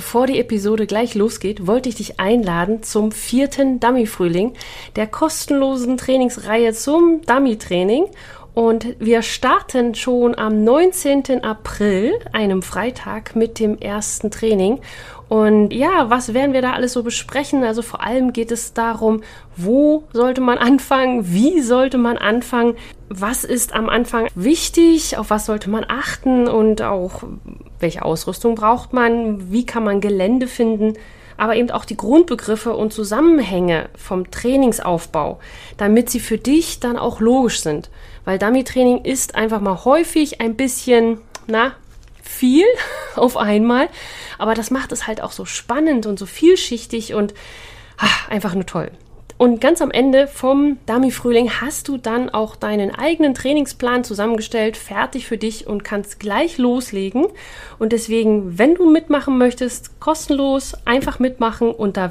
bevor die Episode gleich losgeht, wollte ich dich einladen zum 4. Dummy-Frühling, der kostenlosen Trainingsreihe zum Dummy-Training. Und wir starten schon am 19. April, einem Freitag, mit dem ersten Training. Und ja, was werden wir da alles so besprechen? Also vor allem geht es darum, wo sollte man anfangen, wie sollte man anfangen, was ist am Anfang wichtig, auf was sollte man achten und auch welche Ausrüstung braucht man, wie kann man Gelände finden, aber eben auch die Grundbegriffe und Zusammenhänge vom Trainingsaufbau, damit sie für dich dann auch logisch sind. Weil Dummy-Training ist einfach mal häufig ein bisschen, viel auf einmal, aber das macht es halt auch so spannend und so vielschichtig und einfach nur toll. Und ganz am Ende vom Dummy-Frühling hast du dann auch deinen eigenen Trainingsplan zusammengestellt, fertig für dich und kannst gleich loslegen. Und deswegen, wenn du mitmachen möchtest, kostenlos einfach mitmachen unter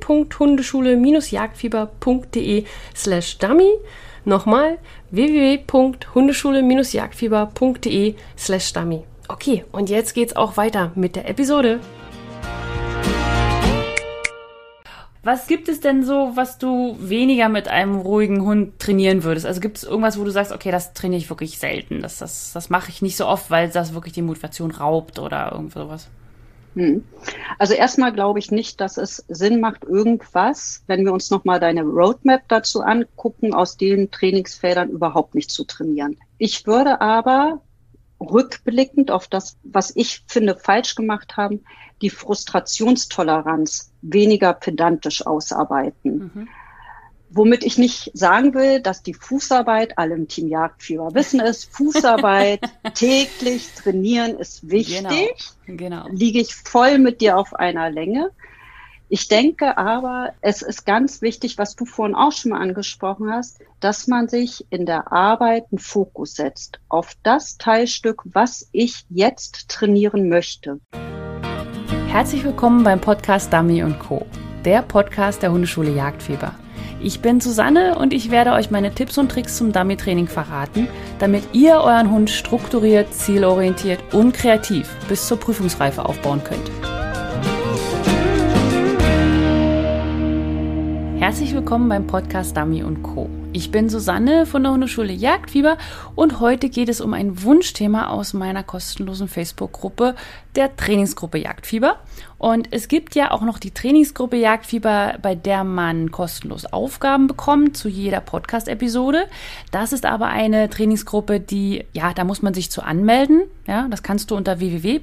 www.hundeschule-jagdfieber.de/dummy. Nochmal www.hundeschule-jagdfieber.de/dummy. Okay, und jetzt geht's auch weiter mit der Episode. Was gibt es denn so, was du weniger mit einem ruhigen Hund trainieren würdest? Also gibt es irgendwas, wo du sagst, okay, das trainiere ich wirklich selten. Das mache ich nicht so oft, weil das wirklich die Motivation raubt oder irgend sowas? Also erstmal glaube ich nicht, dass es Sinn macht, irgendwas, wenn wir uns nochmal deine Roadmap dazu angucken, aus den Trainingsfeldern überhaupt nicht zu trainieren. Ich würde aber rückblickend auf das, was ich finde falsch gemacht haben, die Frustrationstoleranz weniger pedantisch ausarbeiten. Womit ich nicht sagen will, dass die Fußarbeit, alle im Team Jagdfieber wissen es, Fußarbeit täglich trainieren ist wichtig. Genau. Liege ich voll mit dir auf einer Länge. Ich denke aber, es ist ganz wichtig, was du vorhin auch schon mal angesprochen hast, dass man sich in der Arbeit einen Fokus setzt auf das Teilstück, was ich jetzt trainieren möchte. Herzlich willkommen beim Podcast Dummy & Co., der Podcast der Hundeschule Jagdfieber. Ich bin Susanne und ich werde euch meine Tipps und Tricks zum Dummy-Training verraten, damit ihr euren Hund strukturiert, zielorientiert und kreativ bis zur Prüfungsreife aufbauen könnt. Herzlich willkommen beim Podcast Dummy & Co. Ich bin Susanne von der Hundeschule Jagdfieber und heute geht es um ein Wunschthema aus meiner kostenlosen Facebook-Gruppe, der Trainingsgruppe Jagdfieber. Und es gibt ja auch noch die Trainingsgruppe Jagdfieber, bei der man kostenlos Aufgaben bekommt zu jeder Podcast-Episode. Das ist aber eine Trainingsgruppe, da muss man sich zu anmelden. Ja, das kannst du unter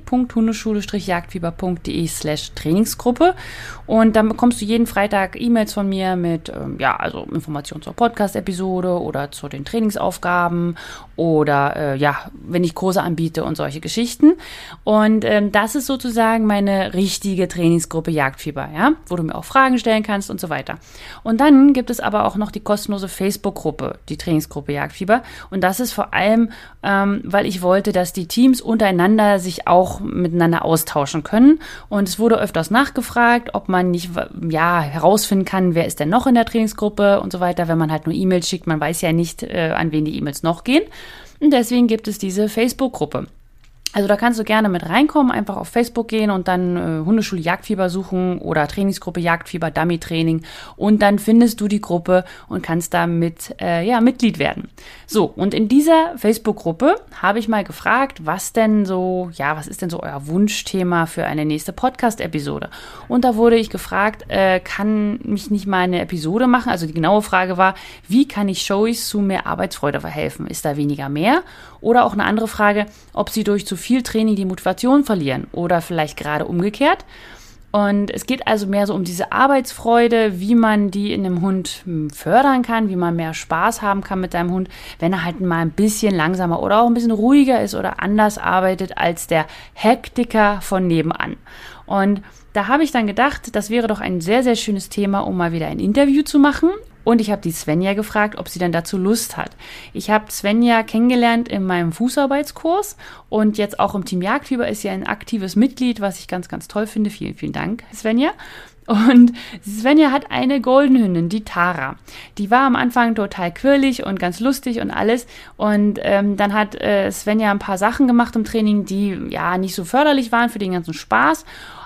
www.hundeschule-jagdfieber.de/Trainingsgruppe. Und dann bekommst du jeden Freitag E-Mails von mir mit, Informationen zur Podcast-Episode oder zu den Trainingsaufgaben oder, wenn ich Kurse anbiete und solche Geschichten. Und das ist sozusagen meine richtige Trainingsgruppe Jagdfieber, ja, wo du mir auch Fragen stellen kannst und so weiter. Und dann gibt es aber auch noch die kostenlose Facebook-Gruppe, die Trainingsgruppe Jagdfieber. Und das ist vor allem, weil ich wollte, dass die Teams untereinander sich auch miteinander austauschen können. Und es wurde öfters nachgefragt, ob man nicht herausfinden kann, wer ist denn noch in der Trainingsgruppe und so weiter, wenn man halt nur E-Mails schickt. Man weiß ja nicht, an wen die E-Mails noch gehen. Und deswegen gibt es diese Facebook-Gruppe. Also da kannst du gerne mit reinkommen, einfach auf Facebook gehen und dann Hundeschule Jagdfieber suchen oder Trainingsgruppe Jagdfieber Dummy Training und dann findest du die Gruppe und kannst da Mitglied werden. So, und in dieser Facebook-Gruppe habe ich mal gefragt, was ist denn so euer Wunschthema für eine nächste Podcast-Episode? Und da wurde ich gefragt, kann mich nicht mal eine Episode machen? Also die genaue Frage war, wie kann ich Showies zu mehr Arbeitsfreude verhelfen? Ist da weniger mehr? Oder auch eine andere Frage, ob sie durch zu viel Training die Motivation verlieren oder vielleicht gerade umgekehrt. Und es geht also mehr so um diese Arbeitsfreude, wie man die in einem Hund fördern kann, wie man mehr Spaß haben kann mit seinem Hund, wenn er halt mal ein bisschen langsamer oder auch ein bisschen ruhiger ist oder anders arbeitet als der Hektiker von nebenan. Und da habe ich dann gedacht, das wäre doch ein sehr, sehr schönes Thema, um mal wieder ein Interview zu machen. Und ich habe die Svenja gefragt, ob sie dann dazu Lust hat. Ich habe Svenja kennengelernt in meinem Fußarbeitskurs und jetzt auch im Team Jagdfieber ist sie ein aktives Mitglied, was ich ganz, ganz toll finde. Vielen, vielen Dank, Svenja. Und Svenja hat eine Goldenhündin, die Tara. Die war am Anfang total quirlig und ganz lustig und alles. Und dann hat Svenja ein paar Sachen gemacht im Training, die ja nicht so förderlich waren für den ganzen Spaß.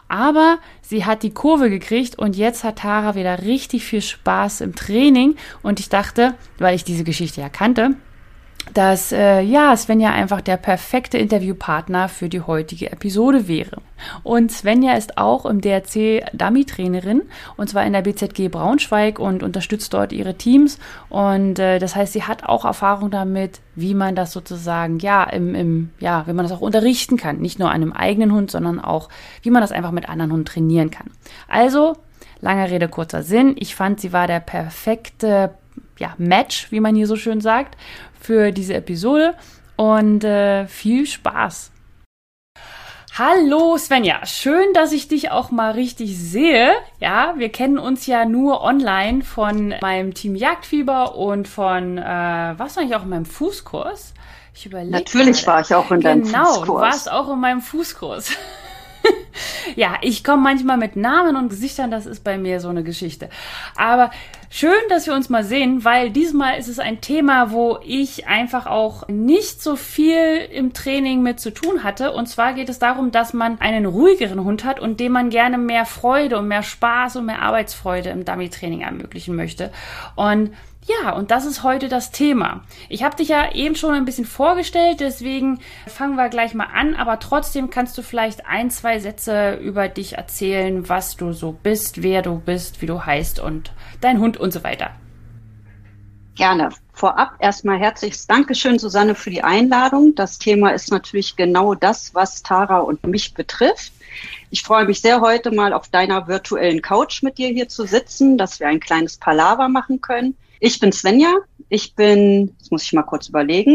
Aber sie hat die Kurve gekriegt und jetzt hat Tara wieder richtig viel Spaß im Training. Und ich dachte, weil ich diese Geschichte ja kannte, dass Svenja einfach der perfekte Interviewpartner für die heutige Episode wäre. Und Svenja ist auch im DRC Dummy-Trainerin und zwar in der BZG Braunschweig und unterstützt dort ihre Teams. Und das heißt, sie hat auch Erfahrung damit, wie man das sozusagen, wie man das auch unterrichten kann. Nicht nur an einem eigenen Hund, sondern auch, wie man das einfach mit anderen Hunden trainieren kann. Also, lange Rede, kurzer Sinn. Ich fand, sie war der perfekte Match, wie man hier so schön sagt, für diese Episode und viel Spaß. Hallo Svenja, schön, dass ich dich auch mal richtig sehe. Ja, wir kennen uns ja nur online von meinem Team Jagdfieber und von, warst du eigentlich auch in meinem Fußkurs? Ich überlege. Natürlich war ich auch in deinem Fußkurs. Genau, du warst auch in meinem Fußkurs. Ja, ich komme manchmal mit Namen und Gesichtern, das ist bei mir so eine Geschichte. Aber schön, dass wir uns mal sehen, weil diesmal ist es ein Thema, wo ich einfach auch nicht so viel im Training mit zu tun hatte. Und zwar geht es darum, dass man einen ruhigeren Hund hat und dem man gerne mehr Freude und mehr Spaß und mehr Arbeitsfreude im Dummy-Training ermöglichen möchte. Und das ist heute das Thema. Ich habe dich ja eben schon ein bisschen vorgestellt, deswegen fangen wir gleich mal an. Aber trotzdem kannst du vielleicht 1, 2 Sätze über dich erzählen, was du so bist, wer du bist, wie du heißt und dein Hund und so weiter. Gerne. Vorab erstmal herzliches Dankeschön, Susanne, für die Einladung. Das Thema ist natürlich genau das, was Tara und mich betrifft. Ich freue mich sehr, heute mal auf deiner virtuellen Couch mit dir hier zu sitzen, dass wir ein kleines Palaver machen können. Ich bin Svenja, jetzt muss ich mal kurz überlegen,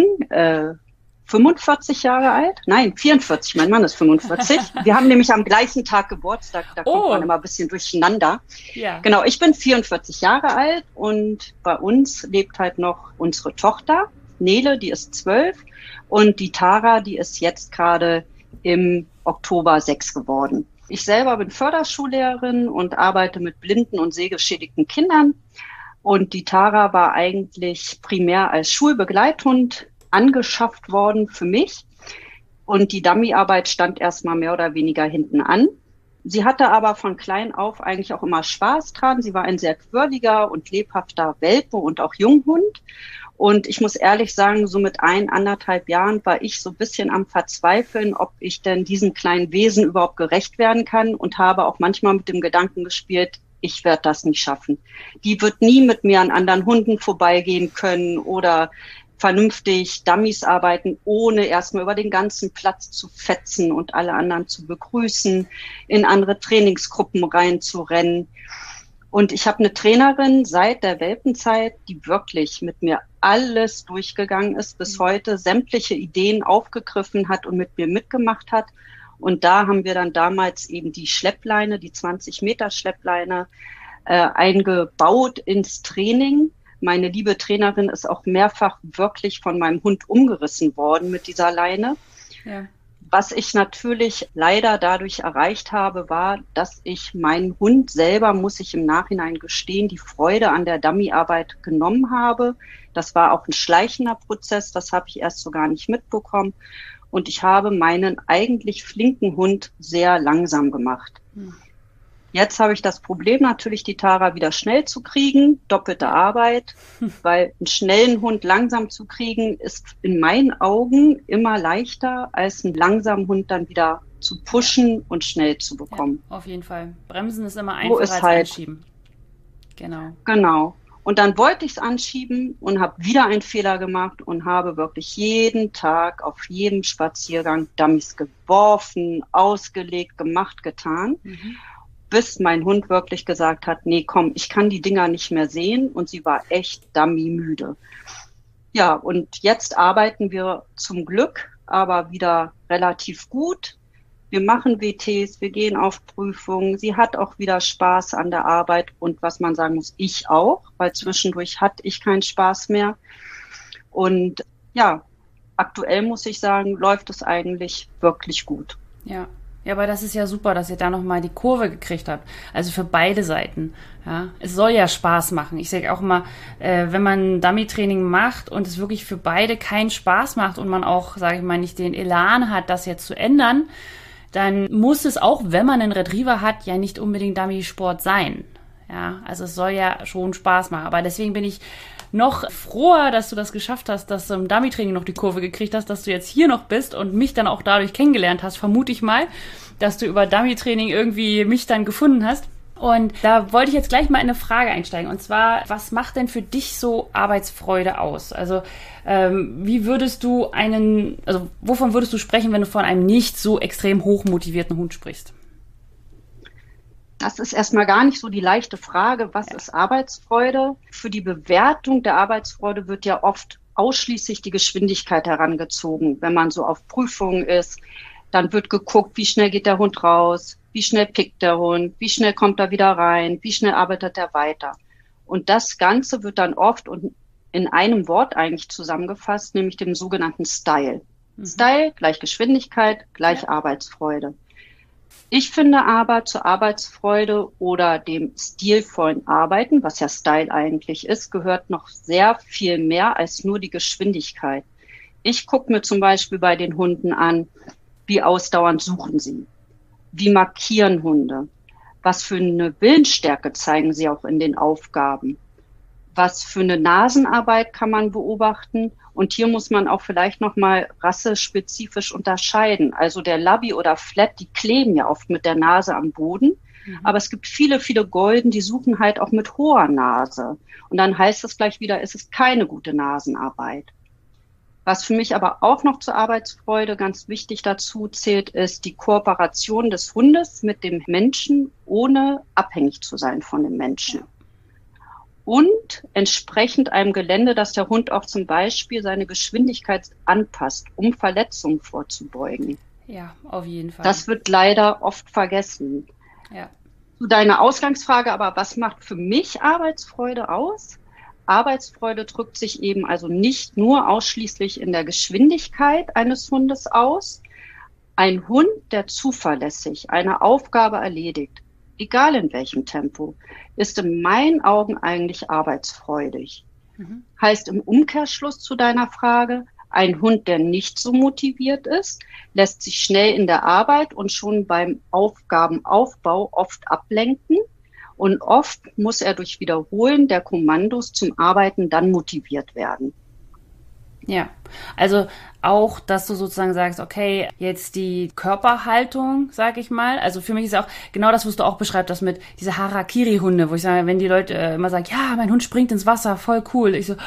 45 Jahre alt? Nein, 44, mein Mann ist 45. Wir haben nämlich am gleichen Tag Geburtstag, da kommt man immer ein bisschen durcheinander. Ja. Genau, ich bin 44 Jahre alt und bei uns lebt halt noch unsere Tochter, Nele, die ist 12 und die Tara, die ist jetzt gerade im Oktober 6 geworden. Ich selber bin Förderschullehrerin und arbeite mit blinden und sehgeschädigten Kindern. Und die Tara war eigentlich primär als Schulbegleithund angeschafft worden für mich. Und die Dummy-Arbeit stand erstmal mehr oder weniger hinten an. Sie hatte aber von klein auf eigentlich auch immer Spaß dran. Sie war ein sehr quirliger und lebhafter Welpe und auch Junghund. Und ich muss ehrlich sagen, so mit 1,5 Jahren war ich so ein bisschen am Verzweifeln, ob ich denn diesem kleinen Wesen überhaupt gerecht werden kann und habe auch manchmal mit dem Gedanken gespielt, ich werde das nicht schaffen. Die wird nie mit mir an anderen Hunden vorbeigehen können oder vernünftig Dummies arbeiten, ohne erstmal über den ganzen Platz zu fetzen und alle anderen zu begrüßen, in andere Trainingsgruppen reinzurennen. Und ich habe eine Trainerin seit der Welpenzeit, die wirklich mit mir alles durchgegangen ist, bis heute sämtliche Ideen aufgegriffen hat und mit mir mitgemacht hat. Und da haben wir dann damals eben die Schleppleine, die 20 Meter Schleppleine eingebaut ins Training. Meine liebe Trainerin ist auch mehrfach wirklich von meinem Hund umgerissen worden mit dieser Leine. Ja. Was ich natürlich leider dadurch erreicht habe, war, dass ich meinen Hund selber, muss ich im Nachhinein gestehen, die Freude an der Dummy-Arbeit genommen habe. Das war auch ein schleichender Prozess, das habe ich erst so gar nicht mitbekommen. Und ich habe meinen eigentlich flinken Hund sehr langsam gemacht. Jetzt habe ich das Problem natürlich, die Tara wieder schnell zu kriegen, doppelte Arbeit, weil einen schnellen Hund langsam zu kriegen, ist in meinen Augen immer leichter, als einen langsamen Hund dann wieder zu pushen und schnell zu bekommen. Ja, auf jeden Fall. Bremsen ist immer einfacher als anschieben. Genau. Und dann wollte ich es anschieben und habe wieder einen Fehler gemacht und habe wirklich jeden Tag auf jedem Spaziergang Dummies geworfen, ausgelegt, gemacht, getan. Bis mein Hund wirklich gesagt hat, nee, komm, ich kann die Dinger nicht mehr sehen und sie war echt Dummy-müde. Ja, und jetzt arbeiten wir zum Glück aber wieder relativ gut. Wir machen WTs, wir gehen auf Prüfungen. Sie hat auch wieder Spaß an der Arbeit und was man sagen muss, ich auch, weil zwischendurch hatte ich keinen Spaß mehr. Und ja, aktuell muss ich sagen, läuft es eigentlich wirklich gut. Ja. Ja, aber das ist ja super, dass ihr da nochmal die Kurve gekriegt habt. Also für beide Seiten. Ja, es soll ja Spaß machen. Ich sage auch immer, wenn man Dummy-Training macht und es wirklich für beide keinen Spaß macht und man auch, sage ich mal, nicht den Elan hat, das jetzt zu ändern, dann muss es auch, wenn man einen Retriever hat, ja nicht unbedingt Dummy-Sport sein. Ja, also es soll ja schon Spaß machen. Aber deswegen bin ich noch froher, dass du das geschafft hast, dass du im Dummy-Training noch die Kurve gekriegt hast, dass du jetzt hier noch bist und mich dann auch dadurch kennengelernt hast, vermute ich mal, dass du über Dummy-Training irgendwie mich dann gefunden hast. Und da wollte ich jetzt gleich mal in eine Frage einsteigen. Und zwar, was macht denn für dich so Arbeitsfreude aus? Also, wovon würdest du sprechen, wenn du von einem nicht so extrem hochmotivierten Hund sprichst? Das ist erstmal gar nicht so die leichte Frage, was ist Arbeitsfreude? Für die Bewertung der Arbeitsfreude wird ja oft ausschließlich die Geschwindigkeit herangezogen. Wenn man so auf Prüfungen ist, dann wird geguckt, wie schnell geht der Hund raus, wie schnell pickt der Hund, wie schnell kommt er wieder rein, wie schnell arbeitet er weiter. Und das Ganze wird dann oft und in einem Wort eigentlich zusammengefasst, nämlich dem sogenannten Style. Style gleich Geschwindigkeit, gleich Arbeitsfreude. Ich finde aber zur Arbeitsfreude oder dem stilvollen Arbeiten, was ja Style eigentlich ist, gehört noch sehr viel mehr als nur die Geschwindigkeit. Ich gucke mir zum Beispiel bei den Hunden an, wie ausdauernd suchen sie, wie markieren Hunde, was für eine Willensstärke zeigen sie auch in den Aufgaben, was für eine Nasenarbeit kann man beobachten. Und hier muss man auch vielleicht nochmal rassespezifisch unterscheiden. Also der Labby oder Flat, die kleben ja oft mit der Nase am Boden. Aber es gibt viele, viele Golden, die suchen halt auch mit hoher Nase. Und dann heißt es gleich wieder, es ist keine gute Nasenarbeit. Was für mich aber auch noch zur Arbeitsfreude ganz wichtig dazu zählt, ist die Kooperation des Hundes mit dem Menschen, ohne abhängig zu sein von dem Menschen. Und entsprechend einem Gelände, dass der Hund auch zum Beispiel seine Geschwindigkeit anpasst, um Verletzungen vorzubeugen. Ja, auf jeden Fall. Das wird leider oft vergessen. Ja. Zu deiner Ausgangsfrage aber, was macht für mich Arbeitsfreude aus? Arbeitsfreude drückt sich eben also nicht nur ausschließlich in der Geschwindigkeit eines Hundes aus. Ein Hund, der zuverlässig eine Aufgabe erledigt, egal in welchem Tempo, ist in meinen Augen eigentlich arbeitsfreudig. Heißt im Umkehrschluss zu deiner Frage, ein Hund, der nicht so motiviert ist, lässt sich schnell in der Arbeit und schon beim Aufgabenaufbau oft ablenken. Und oft muss er durch Wiederholen der Kommandos zum Arbeiten dann motiviert werden. Ja, also auch, dass du sozusagen sagst, okay, jetzt die Körperhaltung, sag ich mal. Also für mich ist auch genau das, was du auch beschreibst, das mit diese Harakiri-Hunde, wo ich sage, wenn die Leute immer sagen, ja, mein Hund springt ins Wasser, voll cool. Ich so,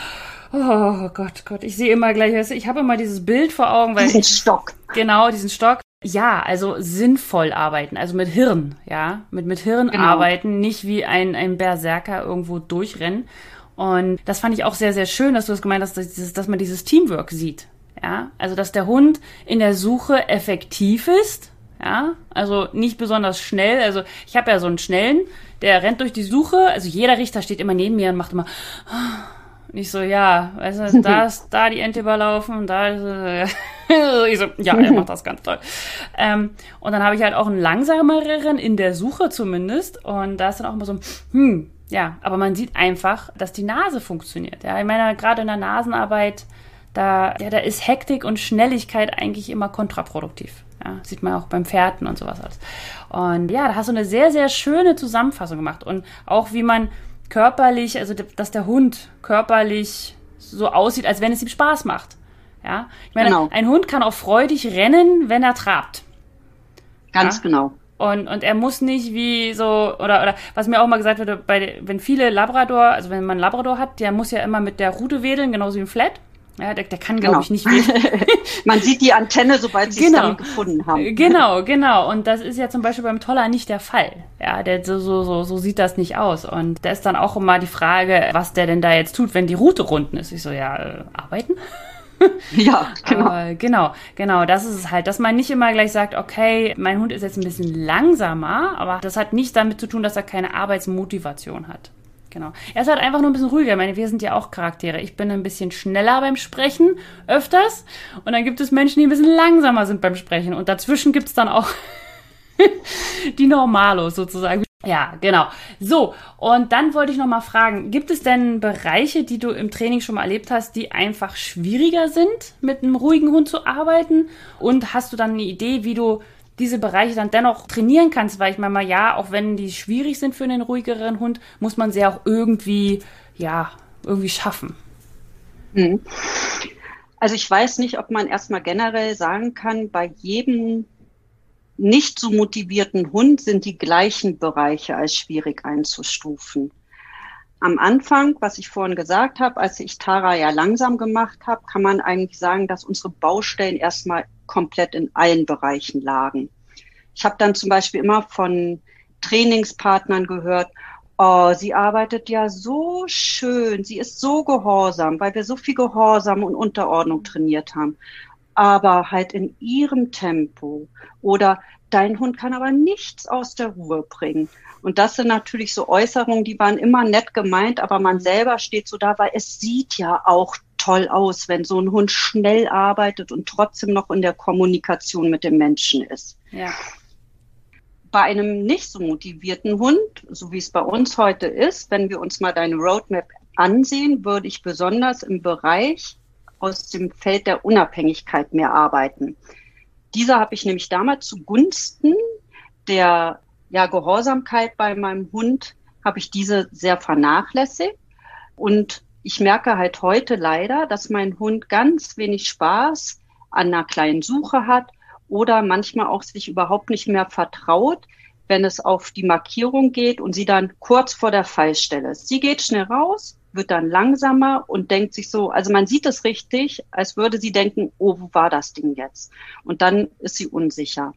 oh Gott, ich sehe immer gleich, ich habe immer dieses Bild vor Augen, weil diesen Stock. Genau, diesen Stock. Ja, also sinnvoll arbeiten, also mit Hirn, ja, mit Hirn arbeiten, nicht wie ein Berserker irgendwo durchrennen. Und das fand ich auch sehr, sehr schön, dass du das gemeint hast, dass man dieses Teamwork sieht, ja, also dass der Hund in der Suche effektiv ist, ja, also nicht besonders schnell, also ich habe ja so einen Schnellen, der rennt durch die Suche, also jeder Richter steht immer neben mir und macht immer nicht so, ja, weißt du, da ist da die Ente überlaufen, da ist ich so, ja, er macht das ganz toll. Und dann habe ich halt auch einen langsameren in der Suche zumindest. Und da ist dann auch immer so, ja, aber man sieht einfach, dass die Nase funktioniert. Ja, ich meine, gerade in der Nasenarbeit, da ist Hektik und Schnelligkeit eigentlich immer kontraproduktiv. Ja, sieht man auch beim Pferden und sowas alles. Und ja, da hast du eine sehr, sehr schöne Zusammenfassung gemacht. Und auch wie man körperlich, also dass der Hund körperlich so aussieht, als wenn es ihm Spaß macht. Ja, ich meine, Ein Hund kann auch freudig rennen, wenn er trabt. Ganz genau. Und er muss nicht wie so, oder was mir auch mal gesagt wird, wenn viele Labrador, also wenn man einen Labrador hat, der muss ja immer mit der Rute wedeln, genauso wie ein Flat. Ja, der kann, glaube ich, nicht wedeln. Man sieht die Antenne, sobald sie es dann gefunden haben. Genau. Und das ist ja zum Beispiel beim Toller nicht der Fall. Ja, so sieht das nicht aus. Und da ist dann auch immer die Frage, was der denn da jetzt tut, wenn die Rute runden ist. Ich so, ja, arbeiten? Ja, genau. Genau. Das ist es halt, dass man nicht immer gleich sagt, okay, mein Hund ist jetzt ein bisschen langsamer, aber das hat nichts damit zu tun, dass er keine Arbeitsmotivation hat. Genau. Er ist halt einfach nur ein bisschen ruhiger. Ich meine, wir sind ja auch Charaktere. Ich bin ein bisschen schneller beim Sprechen, öfters. Und dann gibt es Menschen, die ein bisschen langsamer sind beim Sprechen. Und dazwischen gibt es dann auch die Normalos sozusagen. Ja, genau. So, und dann wollte ich noch mal fragen, gibt es denn Bereiche, die du im Training schon mal erlebt hast, die einfach schwieriger sind, mit einem ruhigen Hund zu arbeiten? Und hast du dann eine Idee, wie du diese Bereiche dann dennoch trainieren kannst, weil ich meine mal, ja, auch wenn die schwierig sind für einen ruhigeren Hund, muss man sie auch irgendwie schaffen. Mhm. Also ich weiß nicht, ob man erstmal generell sagen kann, bei jedem nicht so motivierten Hund sind die gleichen Bereiche als schwierig einzustufen. Am Anfang, was ich vorhin gesagt habe, als ich Tara ja langsam gemacht habe, kann man eigentlich sagen, dass unsere Baustellen erstmal komplett in allen Bereichen lagen. Ich habe dann zum Beispiel immer von Trainingspartnern gehört, oh, sie arbeitet ja so schön, sie ist so gehorsam, weil wir so viel Gehorsam und Unterordnung trainiert haben. Aber halt in ihrem Tempo. Oder dein Hund kann aber nichts aus der Ruhe bringen. Und das sind natürlich so Äußerungen, die waren immer nett gemeint, aber man selber steht so da, weil es sieht ja auch toll aus, wenn so ein Hund schnell arbeitet und trotzdem noch in der Kommunikation mit dem Menschen ist. Ja. Bei einem nicht so motivierten Hund, so wie es bei uns heute ist, wenn wir uns mal deine Roadmap ansehen, würde ich besonders im Bereich aus dem Feld der Unabhängigkeit mehr arbeiten. Dieser habe ich nämlich damals zugunsten der Gehorsamkeit bei meinem Hund, habe ich diese sehr vernachlässigt. Und ich merke halt heute leider, dass mein Hund ganz wenig Spaß an einer kleinen Suche hat oder manchmal auch sich überhaupt nicht mehr vertraut, wenn es auf die Markierung geht und sie dann kurz vor der Fallstelle ist. Sie geht schnell raus, wird dann langsamer und denkt sich so, also man sieht es richtig, als würde sie denken, oh, wo war das Ding jetzt? Und dann ist sie unsicher.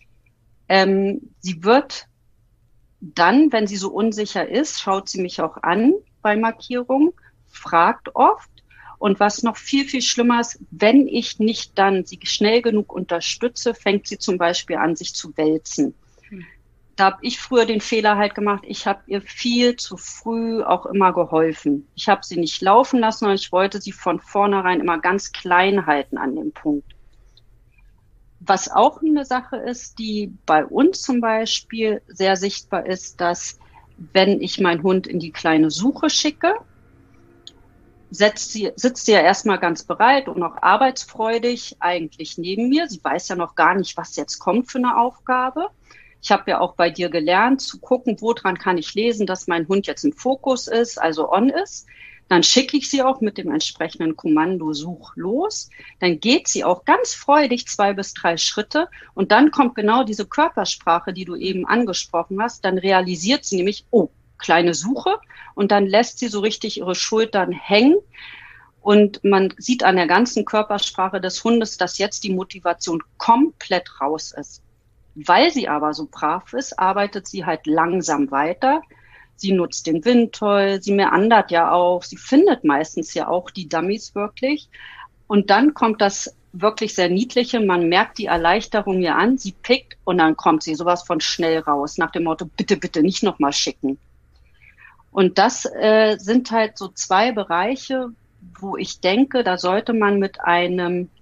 Sie wird dann, wenn sie so unsicher ist, schaut sie mich auch an bei Markierung, fragt oft. Und was noch viel, viel schlimmer ist, wenn ich nicht dann sie schnell genug unterstütze, fängt sie zum Beispiel an, sich zu wälzen. Da habe ich früher den Fehler halt gemacht, ich habe ihr viel zu früh auch immer geholfen. Ich habe sie nicht laufen lassen, sondern ich wollte sie von vornherein immer ganz klein halten an dem Punkt. Was auch eine Sache ist, die bei uns zum Beispiel sehr sichtbar ist, dass wenn ich meinen Hund in die kleine Suche schicke, sitzt sie ja erstmal ganz bereit und auch arbeitsfreudig eigentlich neben mir. Sie weiß ja noch gar nicht, was jetzt kommt für eine Aufgabe. Ich habe ja auch bei dir gelernt, zu gucken, woran kann ich lesen, dass mein Hund jetzt im Fokus ist, also on ist. Dann schicke ich sie auch mit dem entsprechenden Kommando Such los. Dann geht sie auch ganz freudig 2 bis 3 Schritte und dann kommt genau diese Körpersprache, die du eben angesprochen hast. Dann realisiert sie nämlich, oh, kleine Suche und dann lässt sie so richtig ihre Schultern hängen und man sieht an der ganzen Körpersprache des Hundes, dass jetzt die Motivation komplett raus ist. Weil sie aber so brav ist, arbeitet sie halt langsam weiter. Sie nutzt den Wind toll, sie meandert ja auch, sie findet meistens ja auch die Dummies wirklich. Und dann kommt das wirklich sehr Niedliche, man merkt die Erleichterung ihr an, sie pickt und dann kommt sie sowas von schnell raus, nach dem Motto, bitte, bitte nicht nochmal schicken. Und das sind halt so 2 Bereiche, wo ich denke, da sollte man mit einem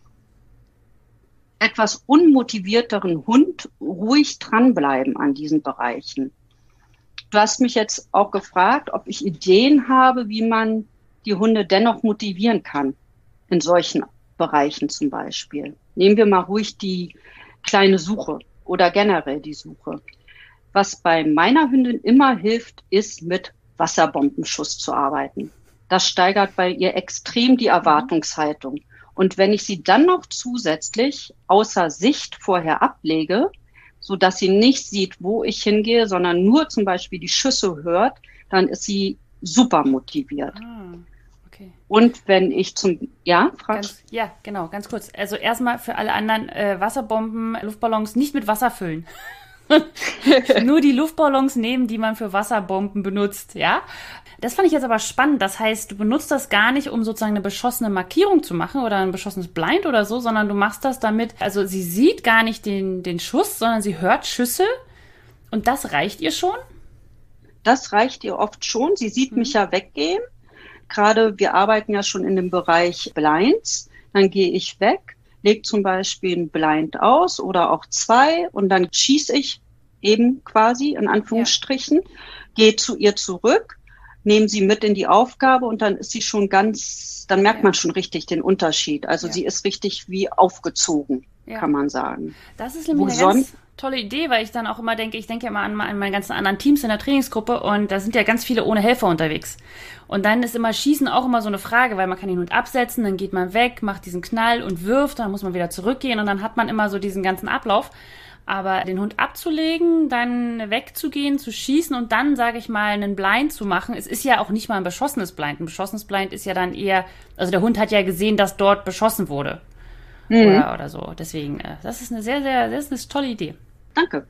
etwas unmotivierteren Hund ruhig dranbleiben an diesen Bereichen. Du hast mich jetzt auch gefragt, ob ich Ideen habe, wie man die Hunde dennoch motivieren kann, in solchen Bereichen zum Beispiel. Nehmen wir mal ruhig die kleine Suche oder generell die Suche. Was bei meiner Hündin immer hilft, ist mit Wasserbombenschuss zu arbeiten. Das steigert bei ihr extrem die Erwartungshaltung. Und wenn ich sie dann noch zusätzlich außer Sicht vorher ablege, so dass sie nicht sieht, wo ich hingehe, sondern nur zum Beispiel die Schüsse hört, dann ist sie super motiviert. Okay. Und wenn ich genau, ganz kurz. Also erstmal für alle anderen Wasserbomben, Luftballons nicht mit Wasser füllen. Nur die Luftballons nehmen, die man für Wasserbomben benutzt, ja? Das fand ich jetzt aber spannend. Das heißt, du benutzt das gar nicht, um sozusagen eine beschossene Markierung zu machen oder ein beschossenes Blind oder so, sondern du machst das damit, also sie sieht gar nicht den Schuss, sondern sie hört Schüsse und das reicht ihr schon? Das reicht ihr oft schon. Sie sieht mich ja weggehen. Gerade wir arbeiten ja schon in dem Bereich Blinds. Dann gehe ich weg, lege zum Beispiel ein Blind aus oder auch 2 und dann schieße ich eben quasi in Anführungsstrichen, gehe zu ihr zurück, nehme sie mit in die Aufgabe und dann ist sie schon dann merkt man schon richtig den Unterschied. Also sie ist richtig wie aufgezogen. kann man sagen. Das ist nämlich eine ganz tolle Idee, weil ich dann auch immer denke, ich denke immer an meine ganzen anderen Teams in der Trainingsgruppe und da sind ja ganz viele ohne Helfer unterwegs. Und dann ist immer Schießen auch immer so eine Frage, weil man kann den Hund absetzen, dann geht man weg, macht diesen Knall und wirft, dann muss man wieder zurückgehen und dann hat man immer so diesen ganzen Ablauf. Aber den Hund abzulegen, dann wegzugehen, zu schießen und dann, sage ich mal, einen Blind zu machen, es ist ja auch nicht mal ein beschossenes Blind. Ein beschossenes Blind ist ja dann eher, also der Hund hat ja gesehen, dass dort beschossen wurde. Oder so. Deswegen, das ist das ist eine tolle Idee. Danke.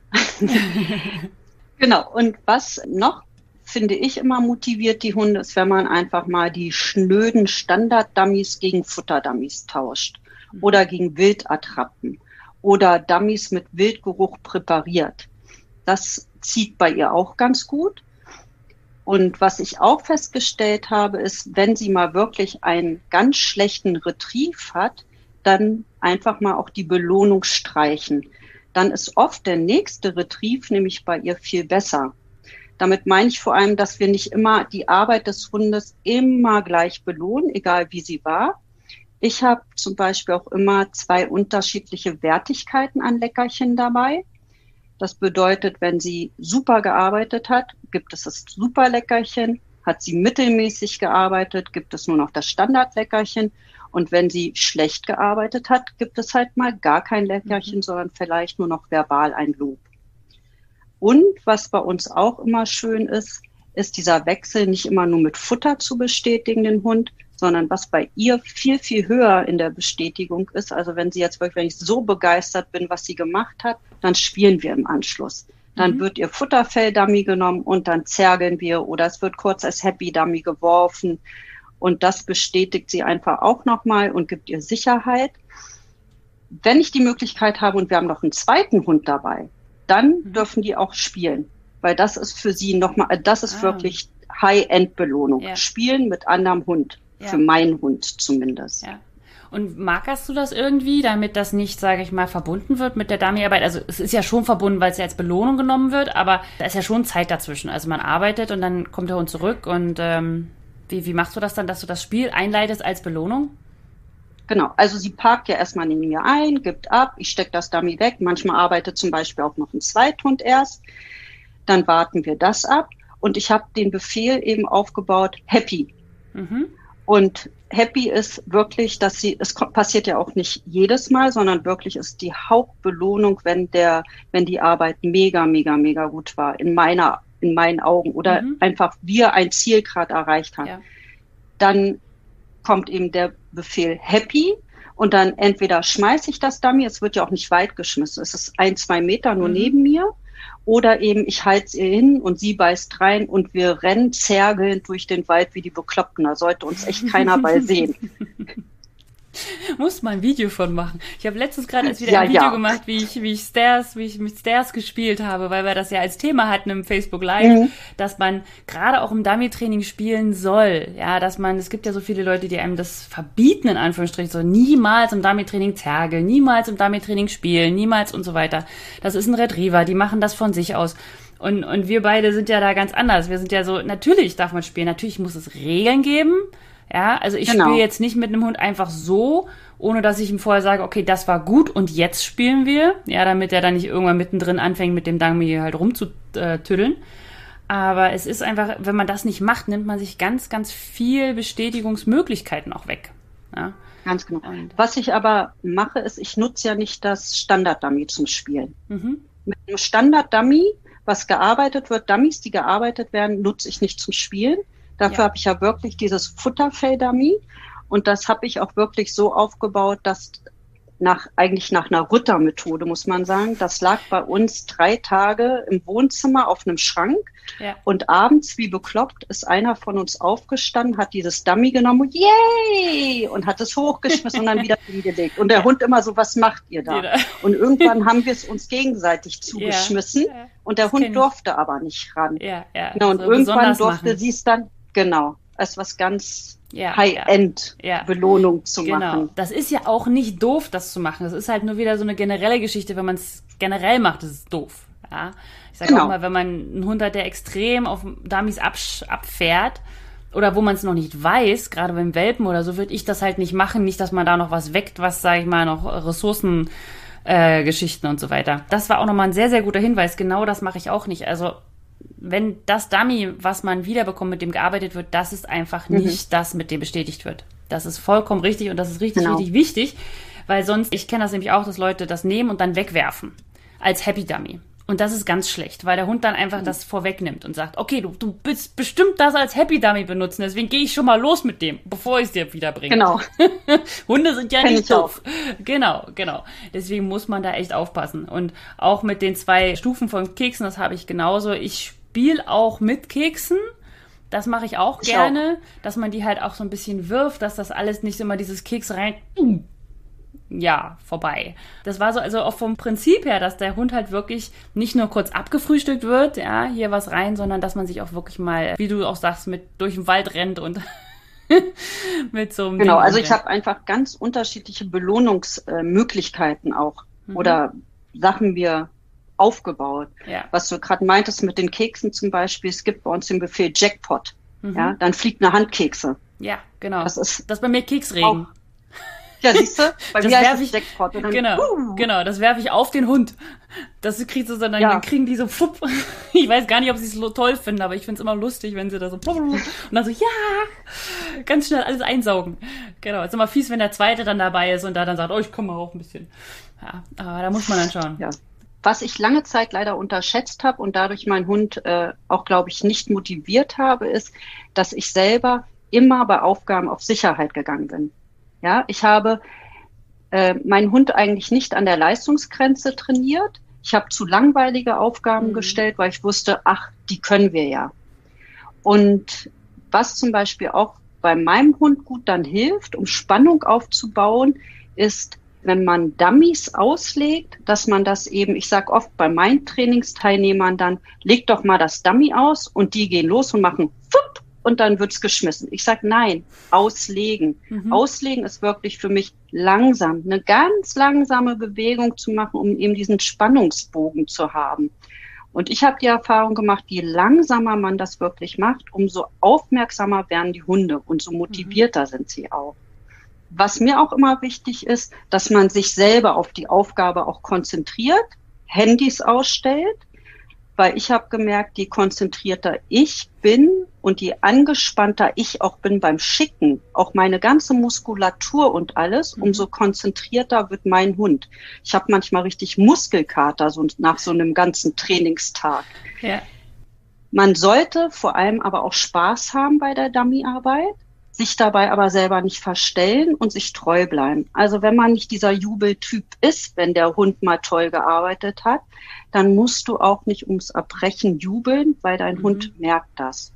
Genau. Und was noch, finde ich, immer motiviert die Hunde, ist, wenn man einfach mal die schnöden Standard-Dummies gegen Futter-Dummies tauscht oder gegen Wildattrappen oder Dummies mit Wildgeruch präpariert. Das zieht bei ihr auch ganz gut. Und was ich auch festgestellt habe, ist, wenn sie mal wirklich einen ganz schlechten Retrieve hat, dann einfach mal auch die Belohnung streichen. Dann ist oft der nächste Retrieve nämlich bei ihr viel besser. Damit meine ich vor allem, dass wir nicht immer die Arbeit des Hundes immer gleich belohnen, egal wie sie war. Ich habe zum Beispiel auch immer 2 unterschiedliche Wertigkeiten an Leckerchen dabei. Das bedeutet, wenn sie super gearbeitet hat, gibt es das Superleckerchen. Hat sie mittelmäßig gearbeitet, gibt es nur noch das Standardleckerchen. Und wenn sie schlecht gearbeitet hat, gibt es halt mal gar kein Leckerchen, sondern vielleicht nur noch verbal ein Lob. Und was bei uns auch immer schön ist, ist dieser Wechsel nicht immer nur mit Futter zu bestätigen, den Hund, sondern was bei ihr viel, viel höher in der Bestätigung ist. Also wenn sie jetzt wirklich, wenn ich so begeistert bin, was sie gemacht hat, dann spielen wir im Anschluss. Dann wird ihr Futterfell-Dummy genommen und dann zergeln wir oder es wird kurz als Happy-Dummy geworfen. Und das bestätigt sie einfach auch nochmal und gibt ihr Sicherheit. Wenn ich die Möglichkeit habe und wir haben noch einen zweiten Hund dabei, dann dürfen die auch spielen. Weil das ist für sie nochmal, das ist wirklich High-End-Belohnung. Ja. Spielen mit anderem Hund. Ja. Für meinen Hund zumindest. Ja. Und markerst du das irgendwie, damit das nicht, sage ich mal, verbunden wird mit der Dummyarbeit? Also es ist ja schon verbunden, weil es ja als Belohnung genommen wird, aber da ist ja schon Zeit dazwischen. Also man arbeitet und dann kommt der Hund zurück und wie machst du das dann, dass du das Spiel einleitest als Belohnung? Genau, also sie parkt ja erstmal neben mir ein, gibt ab, ich stecke das Dummy weg. Manchmal arbeitet zum Beispiel auch noch ein Zweithund erst. Dann warten wir das ab und ich habe den Befehl eben aufgebaut, Happy. Und Happy ist wirklich, dass es passiert ja auch nicht jedes Mal, sondern wirklich ist die Hauptbelohnung, wenn die Arbeit mega, mega, mega gut war, in meinen Augen oder einfach wir ein Ziel gerade erreicht haben. Ja. Dann kommt eben der Befehl Happy und dann entweder schmeiße ich das Dummy, es wird ja auch nicht weit geschmissen, es ist 1-2 Meter nur neben mir. Oder eben, ich halte es ihr hin und sie beißt rein und wir rennen zergelnd durch den Wald wie die Bekloppten. Da sollte uns echt keiner bei sehen. Muss mal ein Video von machen. Ich habe letztens gerade ein Video gemacht, wie ich mit Stairs gespielt habe, weil wir das ja als Thema hatten im Facebook Live, dass man gerade auch im Dummy-Training spielen soll. Ja, es gibt ja so viele Leute, die einem das verbieten, in Anführungsstrichen, so niemals im Dummy-Training zergeln, niemals im Dummy-Training spielen, niemals und so weiter. Das ist ein Retriever, die machen das von sich aus. Und wir beide sind ja da ganz anders. Wir sind ja so, natürlich darf man spielen, natürlich muss es Regeln geben. Ja, also ich spiele jetzt nicht mit einem Hund einfach so, ohne dass ich ihm vorher sage, okay, das war gut und jetzt spielen wir. Ja, damit er dann nicht irgendwann mittendrin anfängt, mit dem Dummy halt rumzutüddeln. Aber es ist einfach, wenn man das nicht macht, nimmt man sich ganz, ganz viel Bestätigungsmöglichkeiten auch weg. Ja. Ganz genau. Was ich aber mache, ist, ich nutze ja nicht das Standard-Dummy zum Spielen. Mit einem Standard-Dummy, was gearbeitet wird, Dummies, die gearbeitet werden, nutze ich nicht zum Spielen. Dafür habe ich ja wirklich dieses Futterfell-Dummy und das habe ich auch wirklich so aufgebaut, dass eigentlich nach einer Rutter-Methode, muss man sagen, das lag bei uns 3 Tage im Wohnzimmer auf einem Schrank und abends, wie bekloppt, ist einer von uns aufgestanden, hat dieses Dummy genommen und yay! Und hat es hochgeschmissen und dann wieder hingelegt. Und der Hund immer so, was macht ihr da? Und irgendwann haben wir es uns gegenseitig zugeschmissen und der Hund durfte aber nicht ran. Genau, und irgendwann durfte sie es dann als was ganz High-End-Belohnung zu machen. Das ist ja auch nicht doof, das zu machen. Das ist halt nur wieder so eine generelle Geschichte. Wenn man es generell macht, das ist doof. Ja? Ich sage auch mal, wenn man einen Hund hat, der extrem auf Dummies abfährt oder wo man es noch nicht weiß, gerade beim Welpen oder so, würde ich das halt nicht machen. Nicht, dass man da noch was weckt, was, sage ich mal, noch Ressourcen Geschichten und so weiter. Das war auch nochmal ein sehr, sehr guter Hinweis. Genau das mache ich auch nicht. Also wenn das Dummy, was man wiederbekommt, mit dem gearbeitet wird, das ist einfach nicht das, mit dem bestätigt wird. Das ist vollkommen richtig und das ist richtig, richtig wichtig, weil sonst, ich kenne das nämlich auch, dass Leute das nehmen und dann wegwerfen als Happy Dummy. Und das ist ganz schlecht, weil der Hund dann einfach das vorwegnimmt und sagt, okay, du bist bestimmt das als Happy Dummy benutzen, deswegen gehe ich schon mal los mit dem, bevor ich es dir wieder bringe. Genau. Hunde sind ja nicht doof. Genau. Deswegen muss man da echt aufpassen. Und auch mit den 2 Stufen von Keksen, das habe ich genauso. Ich spiele auch mit Keksen. Das mache ich auch gerne, dass man die halt auch so ein bisschen wirft, dass das alles nicht immer dieses Keks rein... Ja, vorbei. Das war so, also auch vom Prinzip her, dass der Hund halt wirklich nicht nur kurz abgefrühstückt wird, ja, hier was rein, sondern dass man sich auch wirklich mal, wie du auch sagst, mit durch den Wald rennt und mit so einem Genau, also ich habe einfach ganz unterschiedliche Belohnungsmöglichkeiten auch oder Sachen mir aufgebaut. Ja. Was du gerade meintest mit den Keksen zum Beispiel, es gibt bei uns den Befehl Jackpot. Ja, dann fliegt eine Handkekse. Ja, genau. Das ist bei mir Keksregen. Ja, siehst du? Bei das mir heißt es Jackpot. Und dann, genau, das werfe ich auf den Hund. Das kriegt so, dann kriegen die so, pfupp. Ich weiß gar nicht, ob sie es so toll finden, aber ich finde es immer lustig, wenn sie da so, und dann so, ja, ganz schnell alles einsaugen. Genau, ist immer fies, wenn der Zweite dann dabei ist und da dann sagt, oh, ich komme mal auch ein bisschen. Ja, aber da muss man dann schauen. Ja. Was ich lange Zeit leider unterschätzt habe und dadurch meinen Hund auch, glaube ich, nicht motiviert habe, ist, dass ich selber immer bei Aufgaben auf Sicherheit gegangen bin. Ja, ich habe meinen Hund eigentlich nicht an der Leistungsgrenze trainiert. Ich habe zu langweilige Aufgaben gestellt, weil ich wusste, ach, die können wir ja. Und was zum Beispiel auch bei meinem Hund gut dann hilft, um Spannung aufzubauen, ist, wenn man Dummies auslegt, dass man das eben, ich sage oft bei meinen Trainingsteilnehmern dann, leg doch mal das Dummy aus und die gehen los und machen fupp und dann wird's geschmissen. Ich sage nein, auslegen. Auslegen ist wirklich für mich langsam, eine ganz langsame Bewegung zu machen, um eben diesen Spannungsbogen zu haben. Und ich habe die Erfahrung gemacht, je langsamer man das wirklich macht, umso aufmerksamer werden die Hunde und so motivierter sind sie auch. Was mir auch immer wichtig ist, dass man sich selber auf die Aufgabe auch konzentriert, Handys ausstellt, weil ich habe gemerkt, je konzentrierter ich bin und je angespannter ich auch bin beim Schicken, auch meine ganze Muskulatur und alles, umso konzentrierter wird mein Hund. Ich habe manchmal richtig Muskelkater so nach so einem ganzen Trainingstag. Ja. Man sollte vor allem aber auch Spaß haben bei der Dummyarbeit, sich dabei aber selber nicht verstellen und sich treu bleiben. Also wenn man nicht dieser Jubeltyp ist, wenn der Hund mal toll gearbeitet hat, dann musst du auch nicht ums Erbrechen jubeln, weil dein Hund merkt das.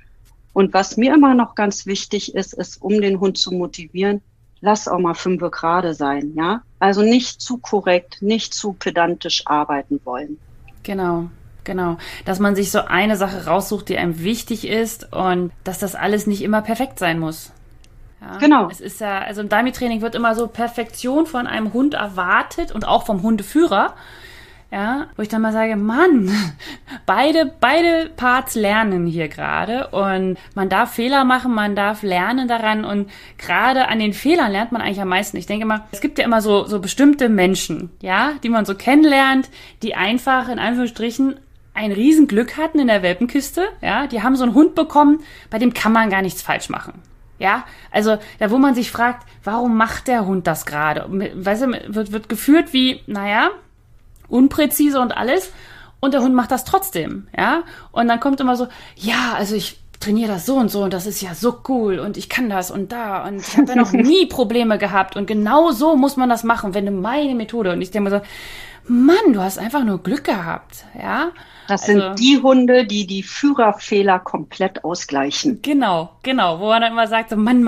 Und was mir immer noch ganz wichtig ist, ist, um den Hund zu motivieren, lass auch mal 5 gerade sein, ja? Also nicht zu korrekt, nicht zu pedantisch arbeiten wollen. Genau. Dass man sich so eine Sache raussucht, die einem wichtig ist und dass das alles nicht immer perfekt sein muss. Ja, genau. Es ist ja, also im Dummy-Training wird immer so Perfektion von einem Hund erwartet und auch vom Hundeführer. Ja, wo ich dann mal sage, Mann, beide Parts lernen hier gerade und man darf Fehler machen, man darf lernen daran und gerade an den Fehlern lernt man eigentlich am meisten. Ich denke mal, es gibt ja immer so bestimmte Menschen, ja, die man so kennenlernt, die einfach in Anführungsstrichen ein Riesenglück hatten in der Welpenkiste, ja, die haben so einen Hund bekommen, bei dem kann man gar nichts falsch machen. Ja, also da, wo man sich fragt, warum macht der Hund das gerade? Weißt du, wird geführt wie, unpräzise und alles und der Hund macht das trotzdem, ja, und dann kommt immer so, ja, also ich trainiere das so und das ist ja so cool und ich kann das und da und ich habe ja noch nie Probleme gehabt und genau so muss man das machen, wenn du meine Methode und ich denke mir so, Mann, du hast einfach nur Glück gehabt, ja. Das sind die Hunde, die die Führerfehler komplett ausgleichen. Genau, wo man dann immer sagt, so Mann.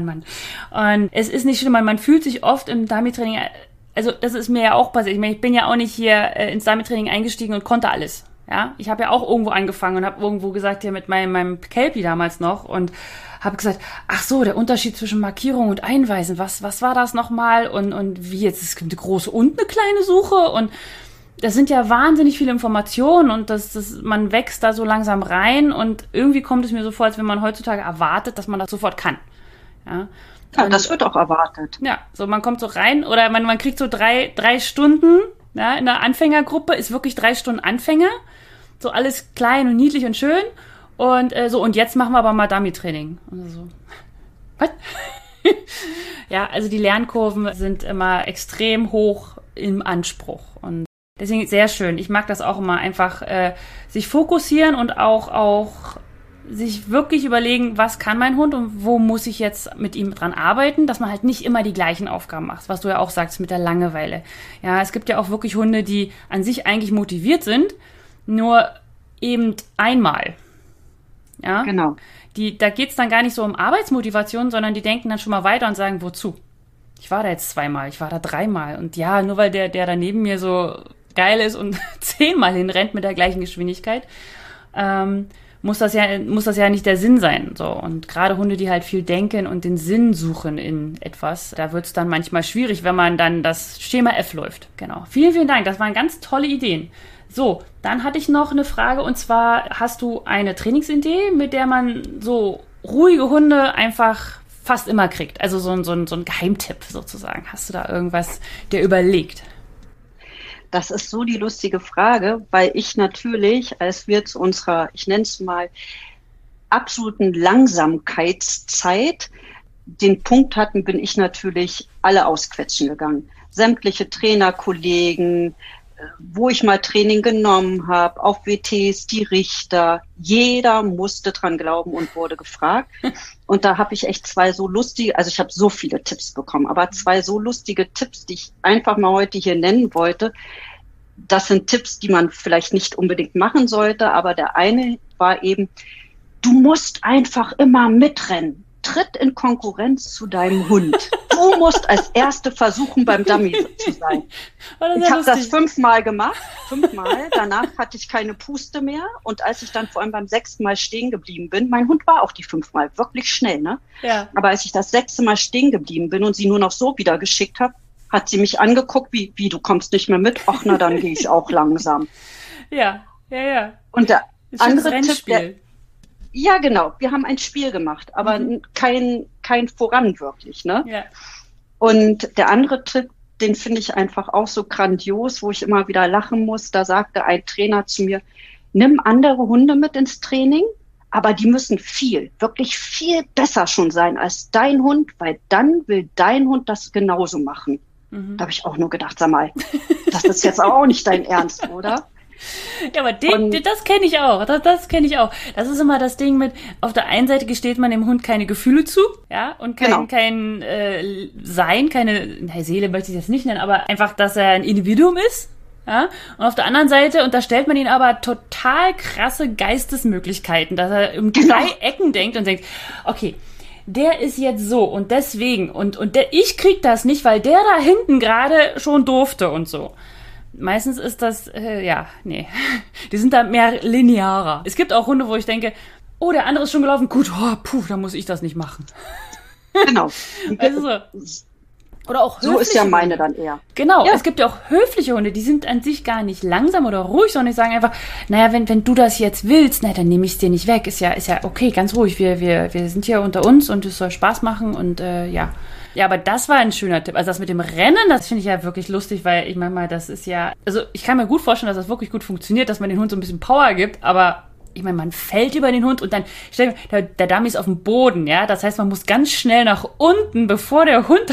Und es ist nicht schlimm, man fühlt sich oft im Dummy-Training, also das ist mir ja auch passiert. Ich meine, ich bin ja auch nicht hier ins Dummy-Training eingestiegen und konnte alles. Ja, ich habe ja auch irgendwo angefangen und habe irgendwo gesagt, hier mit meinem Kelpie damals noch und habe gesagt, ach so, der Unterschied zwischen Markierung und Einweisen, was war das nochmal und wie jetzt, es gibt eine große und eine kleine Suche und das sind ja wahnsinnig viele Informationen und man wächst da so langsam rein und irgendwie kommt es mir so vor, als wenn man heutzutage erwartet, dass man das sofort kann. Ja. Ja, das wird auch erwartet. Ja, so man kommt so rein oder man kriegt so drei Stunden, ja, in der Anfängergruppe ist wirklich 3 Stunden Anfänger. So alles klein und niedlich und schön. Und und jetzt machen wir aber mal Dummy-Training. Und so, was? Ja, also die Lernkurven sind immer extrem hoch im Anspruch. Und deswegen sehr schön. Ich mag das auch immer einfach sich fokussieren und auch sich wirklich überlegen, was kann mein Hund und wo muss ich jetzt mit ihm dran arbeiten, dass man halt nicht immer die gleichen Aufgaben macht, was du ja auch sagst mit der Langeweile. Ja, es gibt ja auch wirklich Hunde, die an sich eigentlich motiviert sind, nur eben einmal. Ja, genau. Da geht's dann gar nicht so um Arbeitsmotivation, sondern die denken dann schon mal weiter und sagen, wozu? Ich war da jetzt 2-mal, ich war da 3-mal und ja, nur weil der da neben mir so geil ist und 10-mal hinrennt mit der gleichen Geschwindigkeit, muss das ja nicht der Sinn sein. So. Und gerade Hunde, die halt viel denken und den Sinn suchen in etwas, da wird's dann manchmal schwierig, wenn man dann das Schema F läuft. Genau. Vielen, vielen Dank. Das waren ganz tolle Ideen. So, dann hatte ich noch eine Frage und zwar, hast du eine Trainingsidee, mit der man so ruhige Hunde einfach fast immer kriegt? Also so ein Geheimtipp sozusagen. Hast du da irgendwas dir überlegt? Das ist so die lustige Frage, weil ich natürlich, als wir zu unserer, ich nenne es mal, absoluten Langsamkeitszeit den Punkt hatten, bin ich natürlich alle ausquetschen gegangen. Sämtliche Trainerkollegen, wo ich mal Training genommen habe, auf WTs, die Richter, jeder musste dran glauben und wurde gefragt. Und da habe ich echt 2 so lustige, also ich habe so viele Tipps bekommen, aber 2 so lustige Tipps, die ich einfach mal heute hier nennen wollte. Das sind Tipps, die man vielleicht nicht unbedingt machen sollte, aber der eine war eben, du musst einfach immer mitrennen. Tritt in Konkurrenz zu deinem Hund. Du musst als Erste versuchen, beim Dummy zu sein. Ich habe das 5-mal gemacht, 5-mal. Danach hatte ich keine Puste mehr. Und als ich dann vor allem beim 6. Mal stehen geblieben bin, mein Hund war auch die 5-mal wirklich schnell, ne? Ja. Aber als ich das 6. Mal stehen geblieben bin und sie nur noch so wieder geschickt habe, hat sie mich angeguckt, wie du kommst nicht mehr mit? Ach, na, dann gehe ich auch langsam. Ja. Und der andere Tipp, ja, genau. Wir haben ein Spiel gemacht, aber kein Voran wirklich, ne? Ja. Und der andere Tipp, den finde ich einfach auch so grandios, wo ich immer wieder lachen muss. Da sagte ein Trainer zu mir, nimm andere Hunde mit ins Training, aber die müssen wirklich viel besser schon sein als dein Hund, weil dann will dein Hund das genauso machen. Da habe ich auch nur gedacht, sag mal, das ist jetzt auch nicht dein Ernst, oder? Ja, aber das kenne ich auch. Das kenne ich auch. Das ist immer das Ding mit, auf der einen Seite gesteht man dem Hund keine Gefühle zu, ja, und kein Sein, keine Seele möchte ich das nicht nennen, aber einfach, dass er ein Individuum ist, ja. Und auf der anderen Seite unterstellt man ihn aber total krasse Geistesmöglichkeiten, dass er um 3 Ecken denkt und denkt, okay, der ist jetzt so und deswegen und ich krieg das nicht, weil der da hinten gerade schon durfte und so. Meistens ist das, nee. Die sind da mehr linearer. Es gibt auch Hunde, wo ich denke, oh, der andere ist schon gelaufen, gut, dann muss ich das nicht machen. Genau. Also, oder auch höfliche. So ist ja meine dann eher. Genau, ja. Es gibt ja auch höfliche Hunde, die sind an sich gar nicht langsam oder ruhig, sondern die sagen einfach, naja, wenn du das jetzt willst, dann nehme ich es dir nicht weg. Ist ja okay, ganz ruhig. Wir sind hier unter uns und es soll Spaß machen und ja. Ja, aber das war ein schöner Tipp. Also das mit dem Rennen, das finde ich ja wirklich lustig, weil ich meine mal, das ist ja, also ich kann mir gut vorstellen, dass das wirklich gut funktioniert, dass man den Hund so ein bisschen Power gibt, aber ich meine, man fällt über den Hund und dann, stell dir, der Dummy ist auf dem Boden, ja, das heißt, man muss ganz schnell nach unten, bevor der Hund...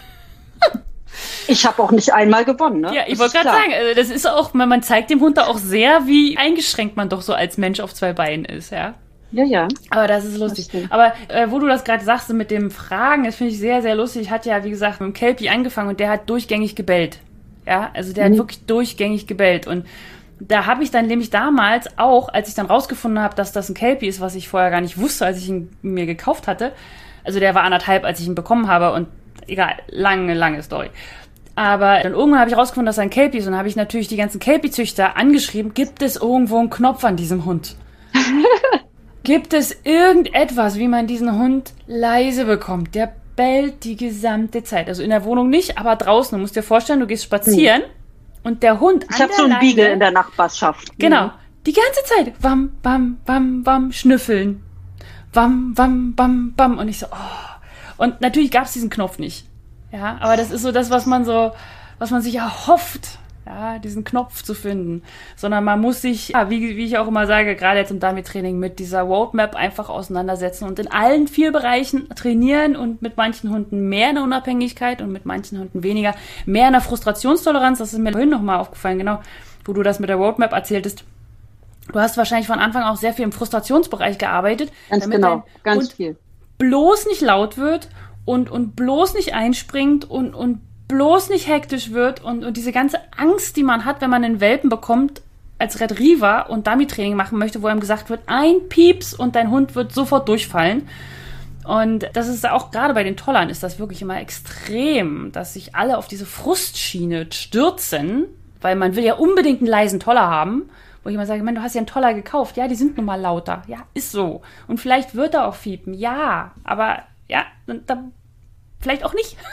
Ich habe auch nicht einmal gewonnen, ne? Ja, ich wollte gerade sagen, also das ist auch, man zeigt dem Hund da auch sehr, wie eingeschränkt man doch so als Mensch auf 2 Beinen ist, ja. Ja. Aber das ist lustig. Aber wo du das gerade sagst mit dem Fragen, das finde ich sehr, sehr lustig. Ich hatte ja, wie gesagt, mit dem Kelpie angefangen und der hat durchgängig gebellt. Ja, also der hat wirklich durchgängig gebellt. Und da habe ich dann nämlich damals auch, als ich dann rausgefunden habe, dass das ein Kelpie ist, was ich vorher gar nicht wusste, als ich ihn mir gekauft hatte. Also der war 1,5, als ich ihn bekommen habe und egal, lange Story. Aber dann irgendwann habe ich rausgefunden, dass er ein Kelpie ist und dann habe ich natürlich die ganzen Kelpie-Züchter angeschrieben, gibt es irgendwo einen Knopf an diesem Hund? Gibt es irgendetwas, wie man diesen Hund leise bekommt? Der bellt die gesamte Zeit. Also in der Wohnung nicht, aber draußen. Du musst dir vorstellen, du gehst spazieren und der Hund Ich habe so einen Beagle in der Nachbarschaft. Genau. Die ganze Zeit. Wam, wam, wam, wam, schnüffeln. Wam, wam, wam, wam. Und ich so, oh. Und natürlich gab es diesen Knopf nicht. Ja, aber das ist so das, was man sich erhofft, ja, diesen Knopf zu finden. Sondern man muss sich, ja, wie ich auch immer sage, gerade jetzt im Dummy-Training, mit dieser Roadmap einfach auseinandersetzen und in allen 4 Bereichen trainieren und mit manchen Hunden mehr eine Unabhängigkeit und mit manchen Hunden weniger, mehr eine Frustrationstoleranz. Das ist mir vorhin nochmal aufgefallen, genau, wo du das mit der Roadmap erzähltest. Du hast wahrscheinlich von Anfang auch sehr viel im Frustrationsbereich gearbeitet. Ganz damit genau, dein ganz Hund viel. bloß nicht laut wird und bloß nicht einspringt und bloß nicht hektisch wird und diese ganze Angst, die man hat, wenn man einen Welpen bekommt, als Retriever und Dummy-Training machen möchte, wo einem gesagt wird, ein Pieps und dein Hund wird sofort durchfallen. Und das ist auch, gerade bei den Tollern ist das wirklich immer extrem, dass sich alle auf diese Frustschiene stürzen, weil man will ja unbedingt einen leisen Toller haben, wo ich immer sage, du hast ja einen Toller gekauft, ja, die sind nun mal lauter, ja, ist so. Und vielleicht wird er auch fiepen, ja, aber ja, vielleicht auch nicht.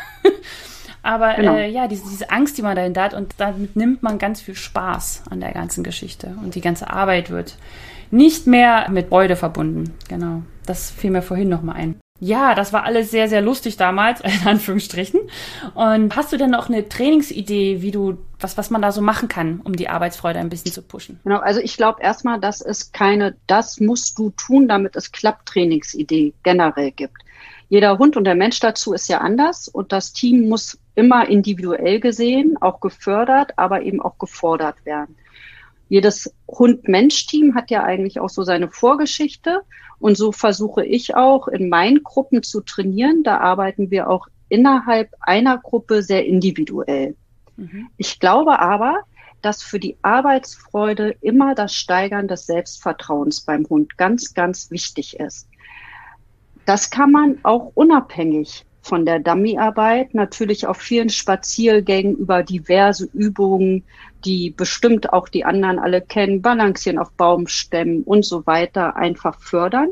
Aber genau. Diese Angst, die man dahinter hat, und damit nimmt man ganz viel Spaß an der ganzen Geschichte. Und die ganze Arbeit wird nicht mehr mit Freude verbunden. Genau, das fiel mir vorhin nochmal ein. Ja, das war alles sehr, sehr lustig damals, in Anführungsstrichen. Und hast du denn noch eine Trainingsidee, was man da so machen kann, um die Arbeitsfreude ein bisschen zu pushen? Genau, also ich glaube erstmal, dass es keine, das musst du tun, damit es klappt, Trainingsidee generell gibt. Jeder Hund und der Mensch dazu ist ja anders und das Team muss immer individuell gesehen, auch gefördert, aber eben auch gefordert werden. Jedes Hund-Mensch-Team hat ja eigentlich auch so seine Vorgeschichte und so versuche ich auch in meinen Gruppen zu trainieren. Da arbeiten wir auch innerhalb einer Gruppe sehr individuell. Mhm. Ich glaube aber, dass für die Arbeitsfreude immer das Steigern des Selbstvertrauens beim Hund ganz, ganz wichtig ist. Das kann man auch unabhängig von der Dummy-Arbeit natürlich auf vielen Spaziergängen über diverse Übungen, die bestimmt auch die anderen alle kennen, Balancieren auf Baumstämmen und so weiter, einfach fördern.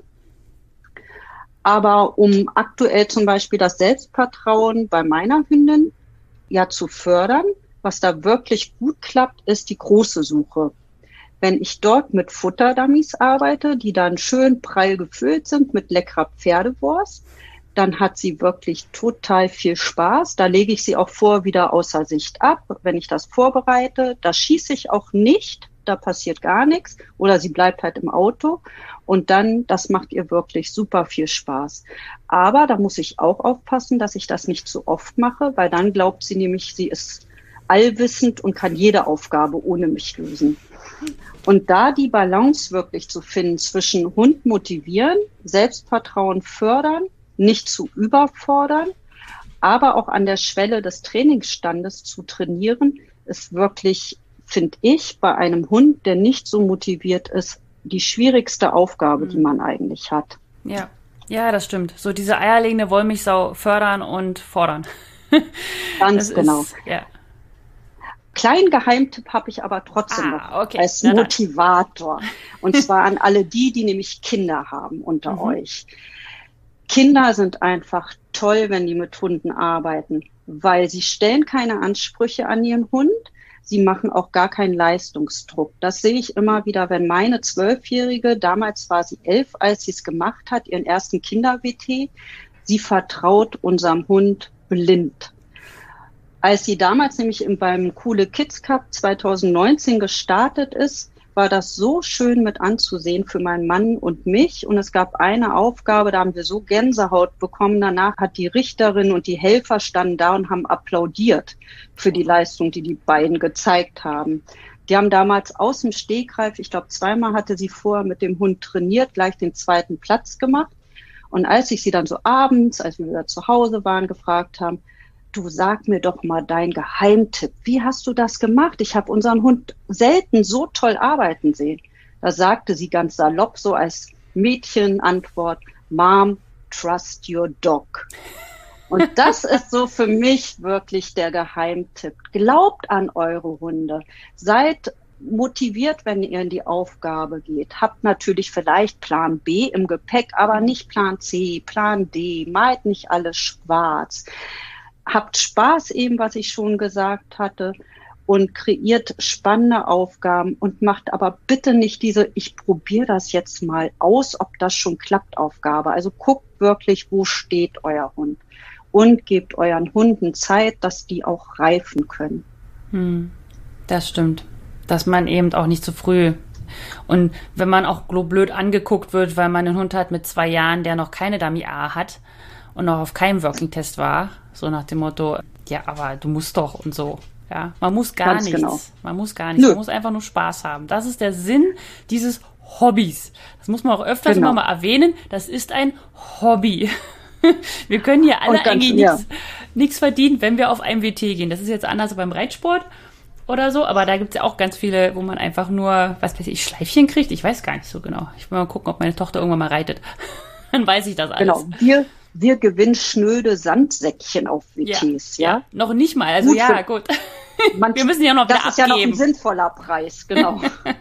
Aber um aktuell zum Beispiel das Selbstvertrauen bei meiner Hündin ja zu fördern, was da wirklich gut klappt, ist die große Suche. Wenn ich dort mit Futterdummies arbeite, die dann schön prall gefüllt sind mit leckerer Pferdewurst, dann hat sie wirklich total viel Spaß. Da lege ich sie auch wieder außer Sicht ab, wenn ich das vorbereite. Da schieße ich auch nicht, da passiert gar nichts. Oder sie bleibt halt im Auto. Und dann, das macht ihr wirklich super viel Spaß. Aber da muss ich auch aufpassen, dass ich das nicht zu oft mache, weil dann glaubt sie nämlich, sie ist allwissend und kann jede Aufgabe ohne mich lösen. Und da die Balance wirklich zu finden zwischen Hund motivieren, Selbstvertrauen fördern, nicht zu überfordern, aber auch an der Schwelle des Trainingsstandes zu trainieren, ist wirklich, finde ich, bei einem Hund, der nicht so motiviert ist, die schwierigste Aufgabe, die man eigentlich hat. Ja, ja, das stimmt. So diese eierlegende Wollmilchsau fördern und fordern. Ganz genau. Ja. Kleinen Geheimtipp habe ich aber trotzdem noch als Motivator. Und zwar an alle die nämlich Kinder haben unter euch. Kinder sind einfach toll, wenn die mit Hunden arbeiten, weil sie stellen keine Ansprüche an ihren Hund. Sie machen auch gar keinen Leistungsdruck. Das sehe ich immer wieder, wenn meine 12-Jährige, damals war sie 11, als sie es gemacht hat, ihren ersten Kinder-WT, sie vertraut unserem Hund blind. Als sie damals nämlich beim Coole Kids Cup 2019 gestartet ist, war das so schön mit anzusehen für meinen Mann und mich. Und es gab eine Aufgabe, da haben wir so Gänsehaut bekommen. Danach hat die Richterin und die Helfer standen da und haben applaudiert für die Leistung, die die beiden gezeigt haben. Die haben damals aus dem Stegreif, ich glaube 2-mal hatte sie vorher mit dem Hund trainiert, gleich den 2. Platz gemacht. Und als ich sie dann so abends, als wir wieder zu Hause waren, gefragt haben, du, sag mir doch mal dein Geheimtipp. Wie hast du das gemacht? Ich habe unseren Hund selten so toll arbeiten sehen. Da sagte sie ganz salopp so als Mädchenantwort, Mom, trust your dog. Und das ist so für mich wirklich der Geheimtipp. Glaubt an eure Hunde. Seid motiviert, wenn ihr in die Aufgabe geht. Habt natürlich vielleicht Plan B im Gepäck, aber nicht Plan C, Plan D. Malt nicht alles schwarz. Habt Spaß eben, was ich schon gesagt hatte, und kreiert spannende Aufgaben und macht aber bitte nicht diese, ich probiere das jetzt mal aus, ob das schon klappt, Aufgabe. Also guckt wirklich, wo steht euer Hund. Und gebt euren Hunden Zeit, dass die auch reifen können. Das stimmt. Dass man eben auch nicht zu früh. Und wenn man auch blöd angeguckt wird, weil man einen Hund hat mit 2 Jahren, der noch keine Dummy A hat und noch auf keinem Working-Test war, so nach dem Motto, ja, aber du musst doch und so. Ja, man muss gar nichts. Genau. Man muss gar nichts. Man muss einfach nur Spaß haben. Das ist der Sinn dieses Hobbys. Das muss man auch öfters immer mal erwähnen. Das ist ein Hobby. Wir können hier alle eigentlich nichts verdienen, wenn wir auf einem WT gehen. Das ist jetzt anders beim Reitsport oder so, aber da gibt es ja auch ganz viele, wo man einfach nur, was weiß ich, Schleifchen kriegt. Ich weiß gar nicht so genau. Ich will mal gucken, ob meine Tochter irgendwann mal reitet. Dann weiß ich das alles. Genau, wir gewinnen schnöde Sandsäckchen auf WTs, ja? Noch nicht mal, also gut. Wir müssen ja noch wieder abgeben. Das ist ja noch ein sinnvoller Preis, genau.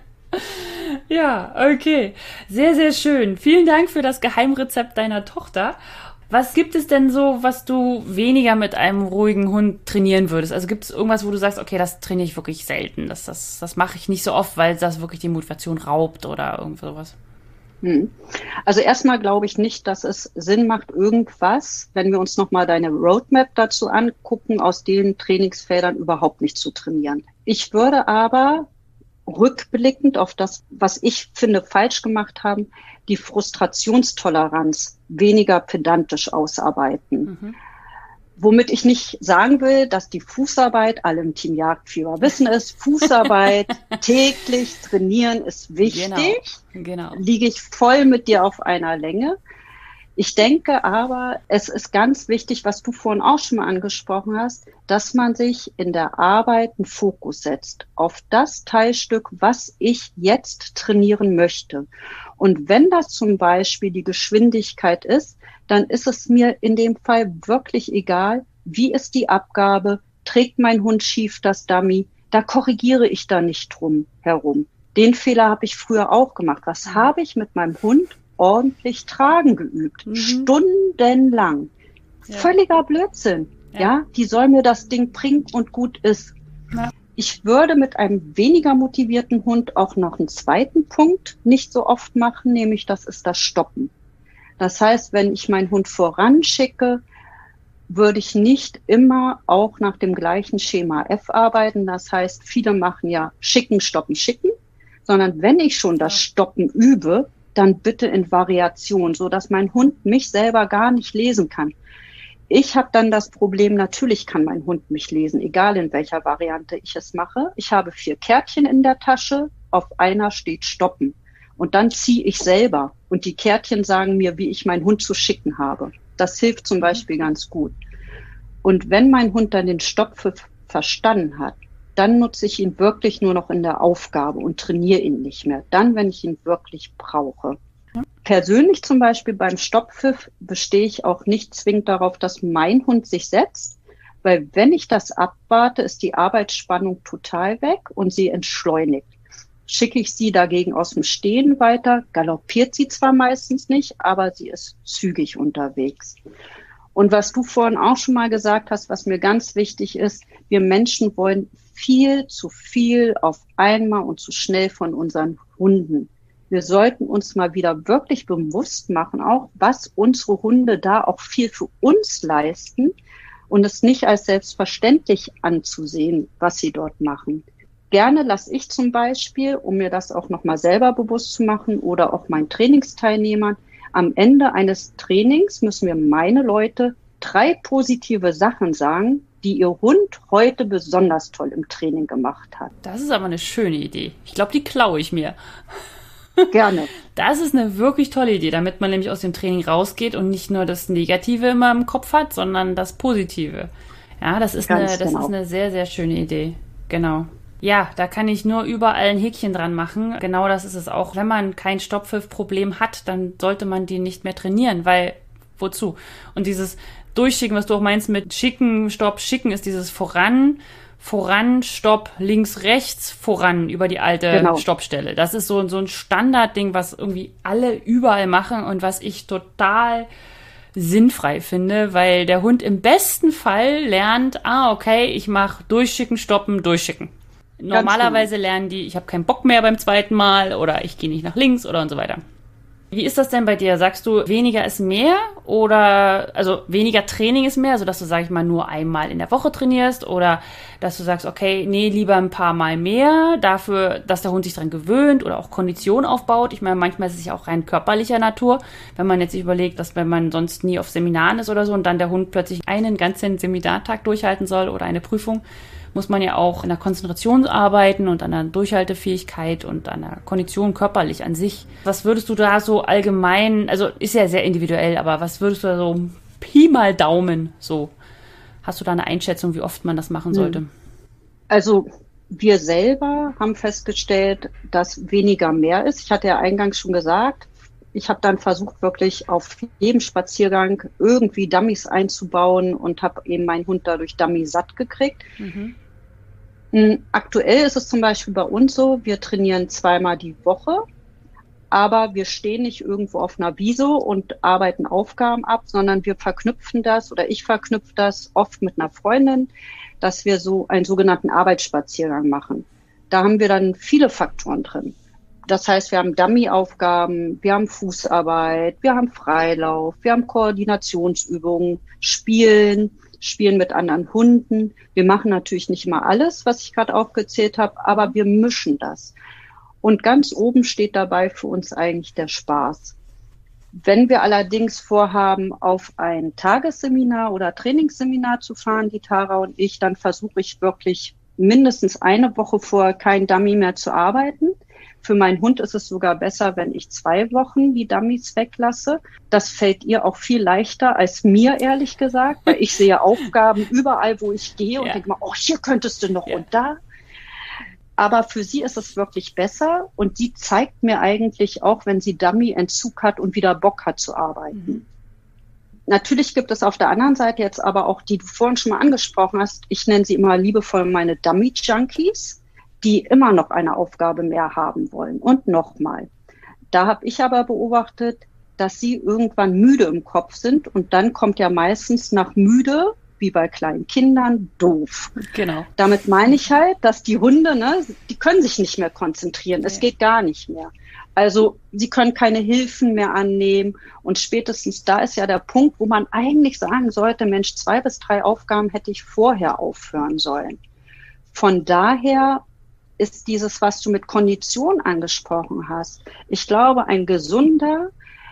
Ja, okay. Sehr, sehr schön. Vielen Dank für das Geheimrezept deiner Tochter. Was gibt es denn so, was du weniger mit einem ruhigen Hund trainieren würdest? Also gibt es irgendwas, wo du sagst, okay, das trainiere ich wirklich selten. Das mache ich nicht so oft, weil das wirklich die Motivation raubt oder irgend sowas? Also erstmal glaube ich nicht, dass es Sinn macht, irgendwas, wenn wir uns nochmal deine Roadmap dazu angucken, aus den Trainingsfeldern überhaupt nicht zu trainieren. Ich würde aber rückblickend auf das, was ich finde falsch gemacht haben, die Frustrationstoleranz weniger pedantisch ausarbeiten. Womit ich nicht sagen will, dass die Fußarbeit, alle im Team Jagdfieber wissen es, Fußarbeit täglich trainieren ist wichtig. Genau. Liege ich voll mit dir auf einer Länge. Ich denke aber, es ist ganz wichtig, was du vorhin auch schon mal angesprochen hast, dass man sich in der Arbeit einen Fokus setzt auf das Teilstück, was ich jetzt trainieren möchte. Und wenn das zum Beispiel die Geschwindigkeit ist, dann ist es mir in dem Fall wirklich egal, wie ist die Abgabe, trägt mein Hund schief das Dummy, da korrigiere ich da nicht drum herum. Den Fehler habe ich früher auch gemacht. Was habe ich mit meinem Hund ordentlich tragen geübt? Stundenlang. Ja. Völliger Blödsinn. Ja, die soll mir das Ding bringen und gut ist. Ja. Ich würde mit einem weniger motivierten Hund auch noch einen zweiten Punkt nicht so oft machen, nämlich das ist das Stoppen. Das heißt, wenn ich meinen Hund voranschicke, würde ich nicht immer auch nach dem gleichen Schema F arbeiten. Das heißt, viele machen ja schicken, stoppen, schicken, sondern wenn ich schon das Stoppen übe, dann bitte in Variation, so dass mein Hund mich selber gar nicht lesen kann. Ich habe dann das Problem, natürlich kann mein Hund mich lesen, egal in welcher Variante ich es mache. Ich habe 4 Kärtchen in der Tasche, auf einer steht Stoppen. Und dann ziehe ich selber und die Kärtchen sagen mir, wie ich meinen Hund zu schicken habe. Das hilft zum Beispiel ganz gut. Und wenn mein Hund dann den Stopppfiff verstanden hat, dann nutze ich ihn wirklich nur noch in der Aufgabe und trainiere ihn nicht mehr. Dann, wenn ich ihn wirklich brauche. Persönlich zum Beispiel beim Stopppfiff bestehe ich auch nicht zwingend darauf, dass mein Hund sich setzt, weil wenn ich das abwarte, ist die Arbeitsspannung total weg und sie entschleunigt. Schicke ich sie dagegen aus dem Stehen weiter, galoppiert sie zwar meistens nicht, aber sie ist zügig unterwegs. Und was du vorhin auch schon mal gesagt hast, was mir ganz wichtig ist, wir Menschen wollen viel zu viel auf einmal und zu schnell von unseren Hunden. Wir sollten uns mal wieder wirklich bewusst machen, auch was unsere Hunde da auch viel für uns leisten und es nicht als selbstverständlich anzusehen, was sie dort machen. Gerne lasse ich zum Beispiel, um mir das auch nochmal selber bewusst zu machen oder auch meinen Trainingsteilnehmern, am Ende eines Trainings müssen wir meine Leute 3 positive Sachen sagen, die ihr Hund heute besonders toll im Training gemacht hat. Das ist aber eine schöne Idee. Ich glaube, die klaue ich mir. Gerne. Das ist eine wirklich tolle Idee, damit man nämlich aus dem Training rausgeht und nicht nur das Negative immer im Kopf hat, sondern das Positive. Ja, das ist eine sehr, sehr schöne Idee. Genau. Ja, da kann ich nur überall ein Häkchen dran machen. Genau das ist es auch. Wenn man kein Stopppfiff-Problem hat, dann sollte man die nicht mehr trainieren, weil wozu? Und dieses Durchschicken, was du auch meinst mit Schicken, Stopp, Schicken, ist dieses Voran, Stopp, links, rechts, voran über die alte Stoppstelle. Das ist so ein Standardding, was irgendwie alle überall machen und was ich total sinnfrei finde, weil der Hund im besten Fall lernt, okay, ich mache Durchschicken, Stoppen, Durchschicken. Normalerweise lernen die, ich habe keinen Bock mehr beim zweiten Mal oder ich gehe nicht nach links oder und so weiter. Wie ist das denn bei dir? Sagst du, weniger ist mehr oder, also weniger Training ist mehr, sodass du, sag ich mal, nur einmal in der Woche trainierst oder dass du sagst, okay, nee, lieber ein paar Mal mehr, dafür, dass der Hund sich dran gewöhnt oder auch Kondition aufbaut. Ich meine, manchmal ist es ja auch rein körperlicher Natur, wenn man jetzt sich überlegt, dass wenn man sonst nie auf Seminaren ist oder so und dann der Hund plötzlich einen ganzen Seminartag durchhalten soll oder eine Prüfung, muss man ja auch in der Konzentration arbeiten und an der Durchhaltefähigkeit und an der Kondition körperlich an sich. Was würdest du da so allgemein, also ist ja sehr individuell, aber was würdest du da so Pi mal Daumen so? Hast du da eine Einschätzung, wie oft man das machen sollte? Also wir selber haben festgestellt, dass weniger mehr ist. Ich hatte ja eingangs schon gesagt, ich habe dann versucht, wirklich auf jedem Spaziergang irgendwie Dummies einzubauen und habe eben meinen Hund dadurch Dummy satt gekriegt. Aktuell ist es zum Beispiel bei uns so, wir trainieren 2-mal die Woche, aber wir stehen nicht irgendwo auf einer Wiese und arbeiten Aufgaben ab, sondern wir verknüpfen das oder ich verknüpfe das oft mit einer Freundin, dass wir so einen sogenannten Arbeitsspaziergang machen. Da haben wir dann viele Faktoren drin. Das heißt, wir haben Dummy-Aufgaben, wir haben Fußarbeit, wir haben Freilauf, wir haben Koordinationsübungen, Spielen mit anderen Hunden. Wir machen natürlich nicht mal alles, was ich gerade aufgezählt habe, aber wir mischen das. Und ganz oben steht dabei für uns eigentlich der Spaß. Wenn wir allerdings vorhaben, auf ein Tagesseminar oder Trainingsseminar zu fahren, die Tara und ich, dann versuche ich wirklich mindestens eine Woche vorher kein Dummy mehr zu arbeiten. Für meinen Hund ist es sogar besser, wenn ich 2 Wochen die Dummies weglasse. Das fällt ihr auch viel leichter als mir, ehrlich gesagt, weil ich sehe Aufgaben überall, wo ich gehe und denke mal, oh, hier könntest du noch und da. Aber für sie ist es wirklich besser und sie zeigt mir eigentlich auch, wenn sie Dummy-Entzug hat und wieder Bock hat zu arbeiten. Natürlich gibt es auf der anderen Seite jetzt aber auch, die du vorhin schon mal angesprochen hast, ich nenne sie immer liebevoll meine Dummy-Junkies, die immer noch eine Aufgabe mehr haben wollen und nochmal. Da habe ich aber beobachtet, dass sie irgendwann müde im Kopf sind und dann kommt ja meistens nach müde, wie bei kleinen Kindern, doof. Genau. Damit meine ich halt, dass die Hunde, die können sich nicht mehr konzentrieren. Es geht gar nicht mehr. Also sie können keine Hilfen mehr annehmen und spätestens da ist ja der Punkt, wo man eigentlich sagen sollte, Mensch, 2 bis 3 Aufgaben hätte ich vorher aufhören sollen. Von daher ist dieses, was du mit Kondition angesprochen hast. Ich glaube, ein gesunder,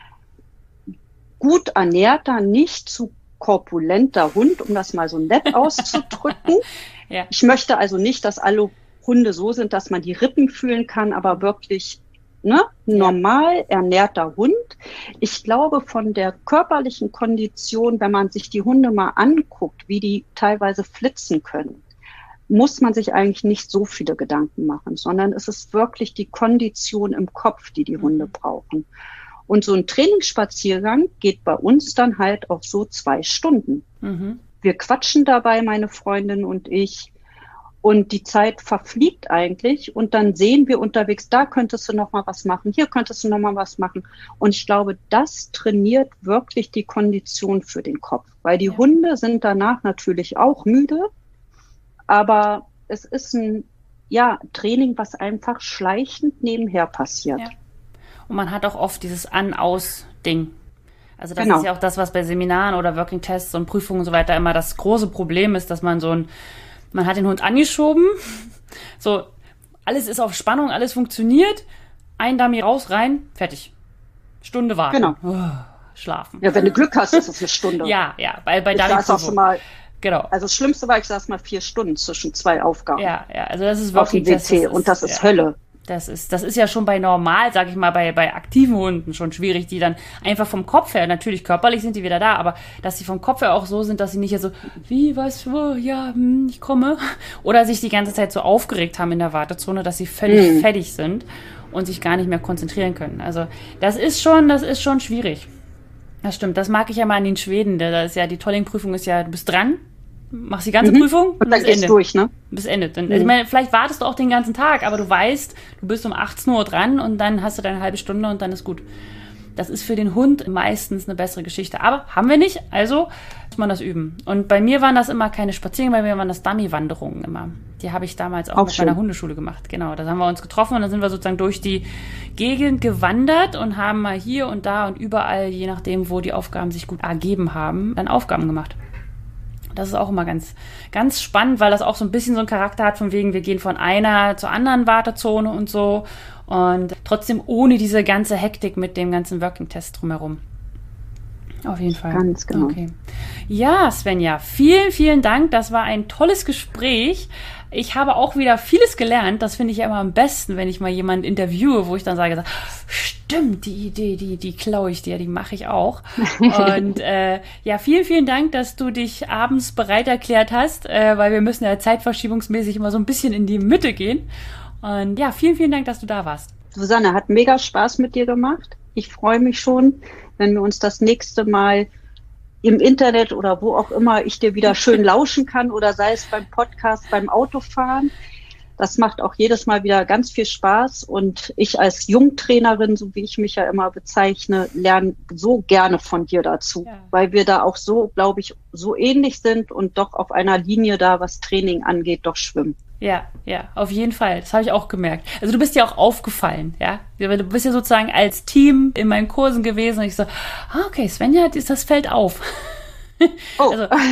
gut ernährter, nicht zu korpulenter Hund, um das mal so nett auszudrücken. Ich möchte also nicht, dass alle Hunde so sind, dass man die Rippen fühlen kann, aber wirklich normal ernährter Hund. Ich glaube, von der körperlichen Kondition, wenn man sich die Hunde mal anguckt, wie die teilweise flitzen können, muss man sich eigentlich nicht so viele Gedanken machen, sondern es ist wirklich die Kondition im Kopf, die die Hunde brauchen. Und so ein Trainingsspaziergang geht bei uns dann halt auch so 2 Stunden. Wir quatschen dabei, meine Freundin und ich, und die Zeit verfliegt eigentlich und dann sehen wir unterwegs, da könntest du noch mal was machen, hier könntest du noch mal was machen. Und ich glaube, das trainiert wirklich die Kondition für den Kopf, weil die Hunde sind danach natürlich auch müde, aber es ist ein Training, was einfach schleichend nebenher passiert. Ja. Und man hat auch oft dieses An-Aus-Ding. Also das ist ja auch das, was bei Seminaren oder Working-Tests und Prüfungen und so weiter immer das große Problem ist, dass man man hat den Hund angeschoben, so, alles ist auf Spannung, alles funktioniert, ein Dummy raus, rein, fertig. Stunde warten. Genau. Schlafen. Ja, wenn du Glück hast, ist es eine Stunde. Ja, bei Dummies auch schon mal. Genau. Also das Schlimmste war, ich saß mal 4 Stunden zwischen 2 Aufgaben. Ja, also das ist wirklich auf dem WC und das ist Hölle. Das ist ja schon bei normal, sag ich mal, bei aktiven Hunden schon schwierig, die dann einfach vom Kopf her, natürlich körperlich sind die wieder da, aber dass sie vom Kopf her auch so sind, dass sie nicht so, ich komme, oder sich die ganze Zeit so aufgeregt haben in der Wartezone, dass sie völlig fertig sind und sich gar nicht mehr konzentrieren können. Also das ist schon schwierig. Das stimmt, das mag ich ja mal an den Schweden, da ist ja die Tolling-Prüfung ist ja, du bist dran, machst die ganze Prüfung und dann gehst du durch, ne? Bis Ende. Dann, ich meine, vielleicht wartest du auch den ganzen Tag, aber du weißt, du bist um 18 Uhr dran und dann hast du deine halbe Stunde und dann ist gut. Das ist für den Hund meistens eine bessere Geschichte. Aber haben wir nicht, also muss man das üben. Und bei mir waren das immer keine Spaziergänge, bei mir waren das Dummy-Wanderungen immer. Die habe ich damals auch mit meiner Hundeschule gemacht. Genau, da haben wir uns getroffen und dann sind wir sozusagen durch die Gegend gewandert und haben mal hier und da und überall, je nachdem, wo die Aufgaben sich gut ergeben haben, dann Aufgaben gemacht. Das ist auch immer ganz, ganz spannend, weil das auch so ein bisschen so einen Charakter hat, von wegen, wir gehen von einer zur anderen Wartezone und so. Und trotzdem ohne diese ganze Hektik mit dem ganzen Working-Test drumherum. Auf jeden Fall. Ganz genau. Okay. Ja, Svenja, vielen, vielen Dank. Das war ein tolles Gespräch. Ich habe auch wieder vieles gelernt. Das finde ich ja immer am besten, wenn ich mal jemanden interviewe, wo ich dann sage, stimmt, die Idee, die klaue ich dir, die mache ich auch. Und ja, vielen, vielen Dank, dass du dich abends bereit erklärt hast, weil wir müssen ja zeitverschiebungsmäßig immer so ein bisschen in die Mitte gehen. Und ja, vielen, vielen Dank, dass du da warst. Susanne, hat mega Spaß mit dir gemacht. Ich freue mich schon, wenn wir uns das nächste Mal im Internet oder wo auch immer ich dir wieder schön lauschen kann oder sei es beim Podcast, beim Autofahren. Das macht auch jedes Mal wieder ganz viel Spaß und ich als Jungtrainerin, so wie ich mich ja immer bezeichne, lerne so gerne von dir dazu, weil wir da auch so, glaube ich, so ähnlich sind und doch auf einer Linie da, was Training angeht, doch schwimmen. Ja, auf jeden Fall. Das habe ich auch gemerkt. Also du bist ja auch aufgefallen, ja. Du bist ja sozusagen als Team in meinen Kursen gewesen und ich so, okay, Svenja, das fällt auf. Oh.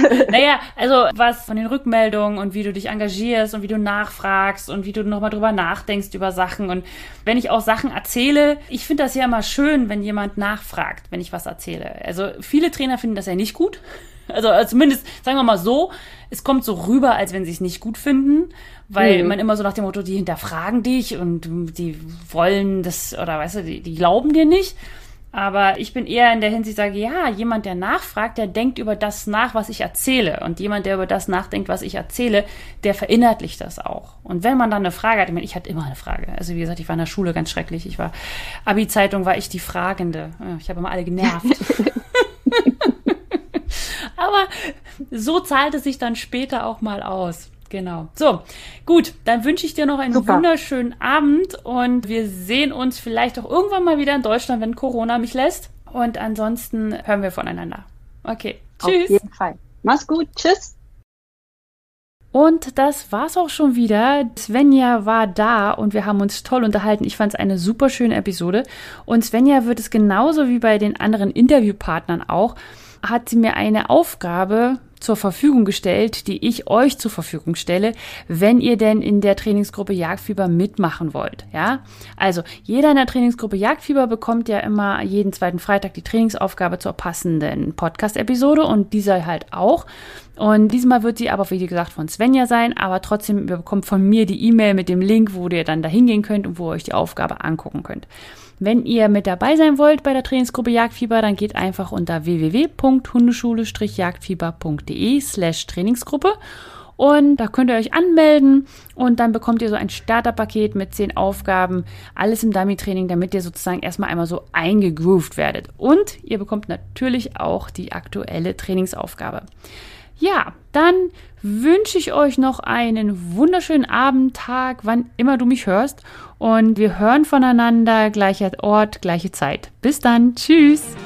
Also was von den Rückmeldungen und wie du dich engagierst und wie du nachfragst und wie du nochmal drüber nachdenkst über Sachen. Und wenn ich auch Sachen erzähle, ich finde das ja immer schön, wenn jemand nachfragt, wenn ich was erzähle. Also viele Trainer finden das ja nicht gut. Also zumindest, sagen wir mal so, es kommt so rüber, als wenn sie es nicht gut finden, weil man immer so nach dem Motto, die hinterfragen dich und die wollen das, oder weißt du, die glauben dir nicht. Aber ich bin eher in der Hinsicht, sage, ja, jemand, der nachfragt, der denkt über das nach, was ich erzähle. Und jemand, der über das nachdenkt, was ich erzähle, der verinnerlicht das auch. Und wenn man dann eine Frage hat, ich hatte immer eine Frage. Also wie gesagt, ich war in der Schule ganz schrecklich. Abi-Zeitung war ich die Fragende. Ich habe immer alle genervt. Aber so zahlt es sich dann später auch mal aus. Genau. So, gut, dann wünsche ich dir noch einen wunderschönen Abend und wir sehen uns vielleicht auch irgendwann mal wieder in Deutschland, wenn Corona mich lässt. Und ansonsten hören wir voneinander. Okay, tschüss. Auf jeden Fall. Mach's gut, tschüss. Und das war's auch schon wieder. Svenja war da und wir haben uns toll unterhalten. Ich fand es eine super schöne Episode. Und Svenja wird es genauso wie bei den anderen Interviewpartnern auch, hat sie mir eine Aufgabe zur Verfügung gestellt, die ich euch zur Verfügung stelle, wenn ihr denn in der Trainingsgruppe Jagdfieber mitmachen wollt. Ja, also jeder in der Trainingsgruppe Jagdfieber bekommt ja immer jeden zweiten Freitag die Trainingsaufgabe zur passenden Podcast-Episode und dieser halt auch. Und diesmal wird sie aber, wie gesagt, von Svenja sein, aber trotzdem, ihr bekommt von mir die E-Mail mit dem Link, wo ihr dann da hingehen könnt und wo ihr euch die Aufgabe angucken könnt. Wenn ihr mit dabei sein wollt bei der Trainingsgruppe Jagdfieber, dann geht einfach unter www.hundeschule-jagdfieber.de/Trainingsgruppe und da könnt ihr euch anmelden und dann bekommt ihr so ein Starterpaket mit 10 Aufgaben, alles im Dummy-Training, damit ihr sozusagen erstmal einmal so eingegroovt werdet. Und ihr bekommt natürlich auch die aktuelle Trainingsaufgabe. Ja, dann wünsche ich euch noch einen wunderschönen Abend, Tag, wann immer du mich hörst. Und wir hören voneinander, gleicher Ort, gleiche Zeit. Bis dann, tschüss!